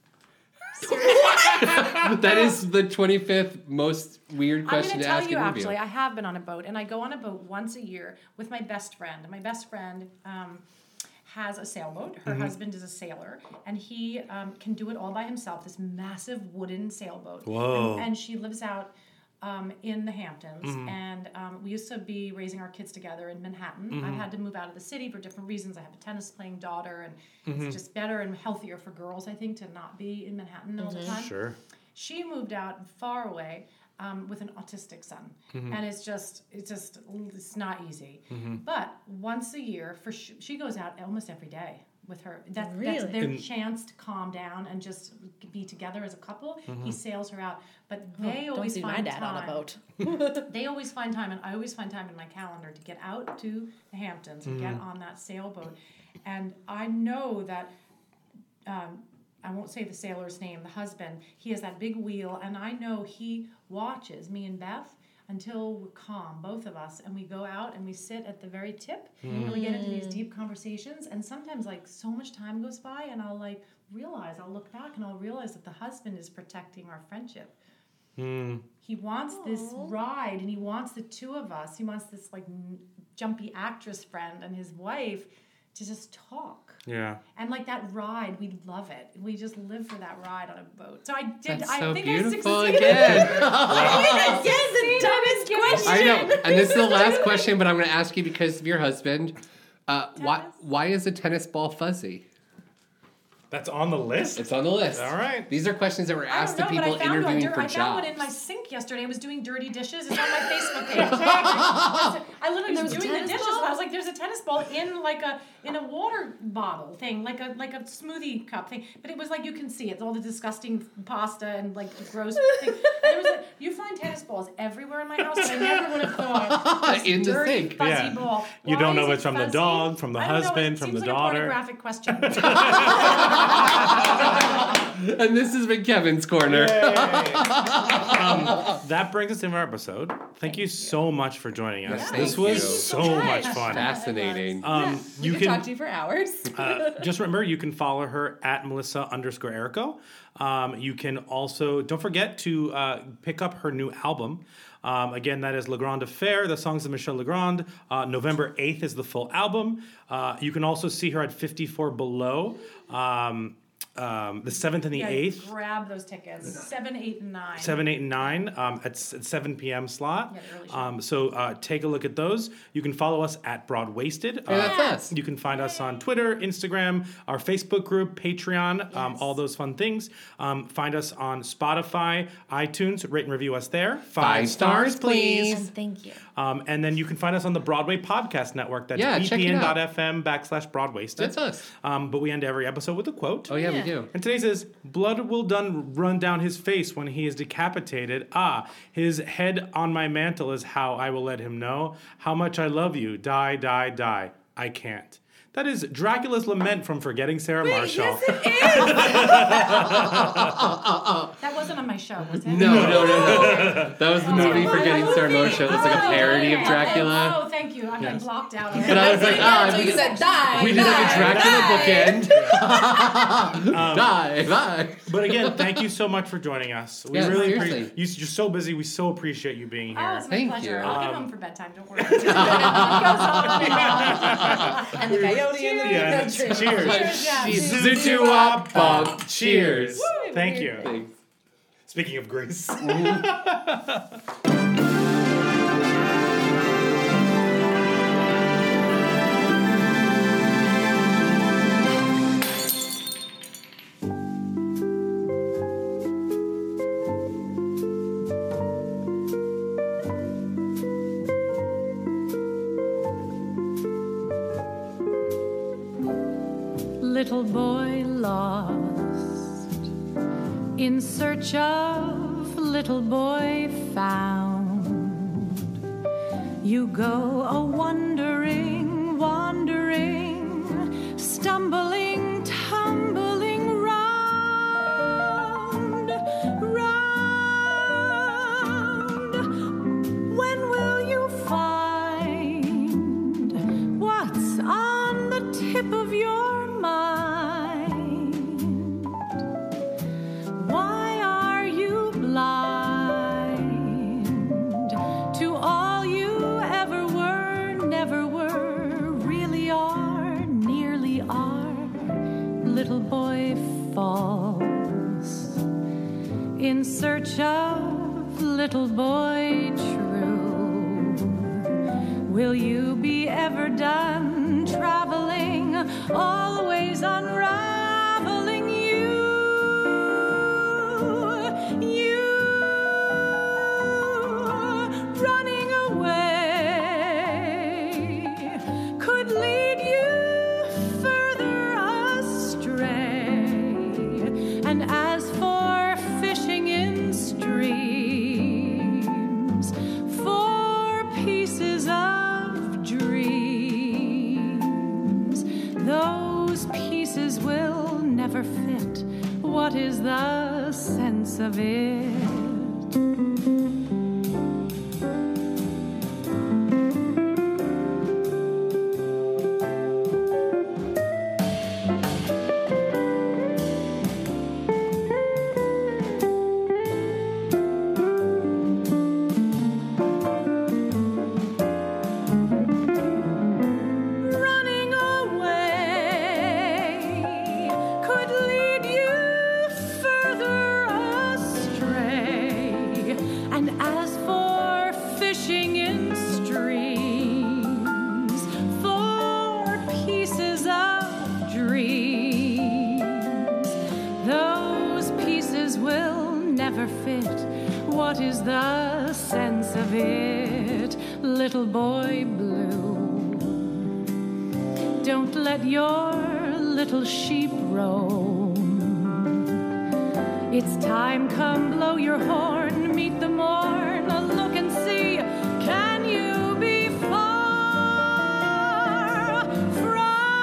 That is the twenty-fifth most weird I'm question going to to tell ask you in an interview. actually, I have been on a boat, and I go on a boat once a year with my best friend. And my best friend um, has a sailboat. Her Mm-hmm. husband is a sailor, and he um, can do it all by himself. This massive wooden sailboat. Whoa. And, and she lives out um, in the Hamptons, Mm-hmm. and um, we used to be raising our kids together in Manhattan. Mm-hmm. I've had to move out of the city for different reasons. I have a tennis-playing daughter, and Mm-hmm. it's just better and healthier for girls, I think, to not be in Manhattan all the time. Sure. She moved out far away um, with an autistic son, Mm-hmm. and it's just it's just it's not easy. But once a year, for sh- she goes out almost every day with her. That, That's Really? their And- chance to calm down and just be together as a couple. He sails her out, but Oh, they don't always see find my dad time. on a boat. They always find time, and I always find time in my calendar to get out to the Hamptons and get on that sailboat. And I know that. Um, I won't say the sailor's name, the husband, he has that big wheel, and I know he watches me and Beth until we're calm, both of us, and we go out and we sit at the very tip, and we get into these deep conversations, and sometimes, like, so much time goes by, and I'll, like, realize, I'll look back, and I'll realize that the husband is protecting our friendship. He wants this ride, and he wants the two of us, he wants this, like, n- jumpy actress friend and his wife to just talk. Yeah. And like that ride, we love it. We just live for that ride on a boat. So I did. That's I so think beautiful I succeeded. again. I think I succeeded in giving I know. you- And this is the last question, but I'm going to ask you because of your husband. Uh, why, Tennis? why is a tennis ball fuzzy? That's on the list? It's on the list. All right. These are questions that were I asked don't to know, people but I found interviewing one. for I jobs. found one in my sink yesterday. I was doing dirty dishes. It's on my Facebook page. I literally was, was a doing the tennis dishes, ball? and I was like, "There's a tennis ball in like a in a water bottle thing, like a like a smoothie cup thing." But it was like you can see it's all the disgusting pasta and like gross thing. And there was a, you find tennis balls everywhere in my house, but I never would have thought this In the dirty sink. fuzzy Yeah. ball. You Why don't know is if it it's from the fuzzy? dog, from the I don't know. It husband, from seems the like daughter. A pornographic question. And this has been Kevin's Corner. um, that brings us into our episode. Thank you so much for joining us. Yes, this thank was you. so so much much. fun. Fascinating. Um, We you could can talk to you for hours. uh, just remember you can follow her at Melissa underscore Erico. Um, you can also don't forget to uh, pick up her new album. Um, again, that is Le Grand Affaire, the songs of Michel Legrand. Uh, November eighth is the full album. Uh, you can also see her at fifty-four Below. Um, um, the seventh and the Yeah, eighth. grab those tickets. Seven, eight, and nine. Seven, eight, and nine um, at, s- at seven p.m. slot. Yeah, the early show. Um, so uh, take a look at those. You can follow us at Broadwasted. Yeah, that's us. You can find us on Twitter, Instagram, our Facebook group, Patreon, um, all those fun things. Um, find us on Spotify, iTunes. Rate and review us there. Five, Five stars, please. And thank you. Um, and then you can find us on the Broadway Podcast Network. That's Yeah, check it out. bpn.fm backslash Broadwasted. That's us. Um, but we end every episode with a quote. Oh, yeah, we Yeah. do. And today says, blood will done run down his face when he is decapitated. Ah, his head on my mantle is how I will let him know how much I love you. Die, die, die. I can't. That is Dracula's Lament from Forgetting Sarah Marshall. Yes, it is. That wasn't on my show, was it? No, no, no, no. That was the movie Forgetting Sarah Marshall. It was like a Oh, parody of okay. Dracula. Oh, thank you. I'm Yes. blocked out. But I was like, ah, so we, you said die. we did like a die, Dracula die. bookend. Die, bye. But again, thank you so much for joining us. We Yeah, really seriously. appreciate you. You're so busy. We so appreciate you being Oh, here. it's my Thank pleasure. you. I'll get Um, home for bedtime. Don't worry. It goes on and on. And the coyote in the Yeah. tree. Cheers. Cheers, yeah. Zoot-wop bump. Cheers. Thank you. Thanks. Speaking of Greece. Little boy lost, in search of little boy found. You go a wandering, wandering, stumbling, tumbling round, round. When will you find what's on the tip of your mind? Why are you blind to all you ever were, never were, really are, nearly are? Little boy falls in search of little boy true. Will you be ever done traveling, always unraveling you? You running away could lead you further astray. And as for fishing in streams for pieces of dreams, those pieces will never fit. What is the sense of it? Running away never fit. What is the sense of it, little boy blue? Don't let your little sheep roam. It's time, come blow your horn, meet the morn, look and see, can you be far from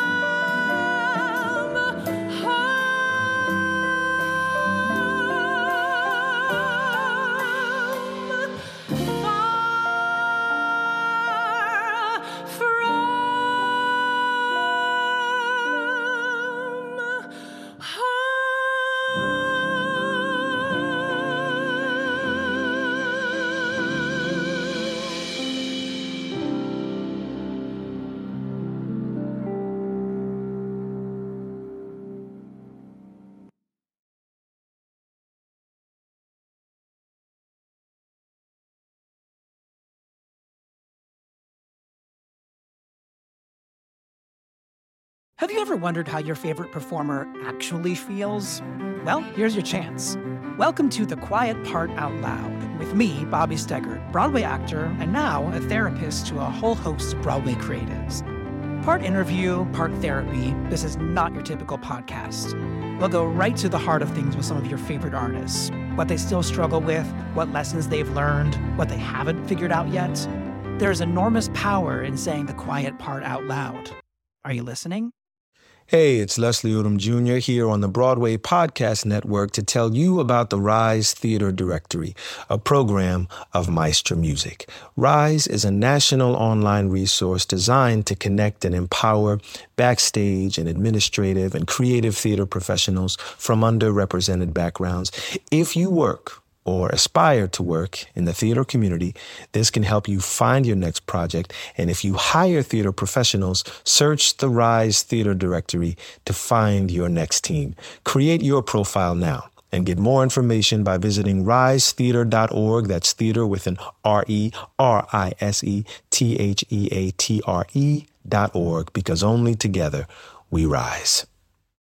Have you ever wondered how your favorite performer actually feels? Well, here's your chance. Welcome to The Quiet Part Out Loud with me, Bobby Steggert, Broadway actor and now a therapist to a whole host of Broadway creatives. Part interview, part therapy, this is not your typical podcast. We'll go right to the heart of things with some of your favorite artists, what they still struggle with, what lessons they've learned, what they haven't figured out yet. There's enormous power in saying the quiet part out loud. Are you listening? Hey, it's Leslie Odom Junior here on the Broadway Podcast Network to tell you about the Rise Theater Directory, a program of Maestro Music. Rise is a national online resource designed to connect and empower backstage and administrative and creative theater professionals from underrepresented backgrounds. If you work or aspire to work in the theater community, this can help you find your next project. And if you hire theater professionals, search the Rise Theater Directory to find your next team. Create your profile now and get more information by visiting rise theater dot org. That's theater with an R E R I S E T H E A T R E dot org, because only together we rise.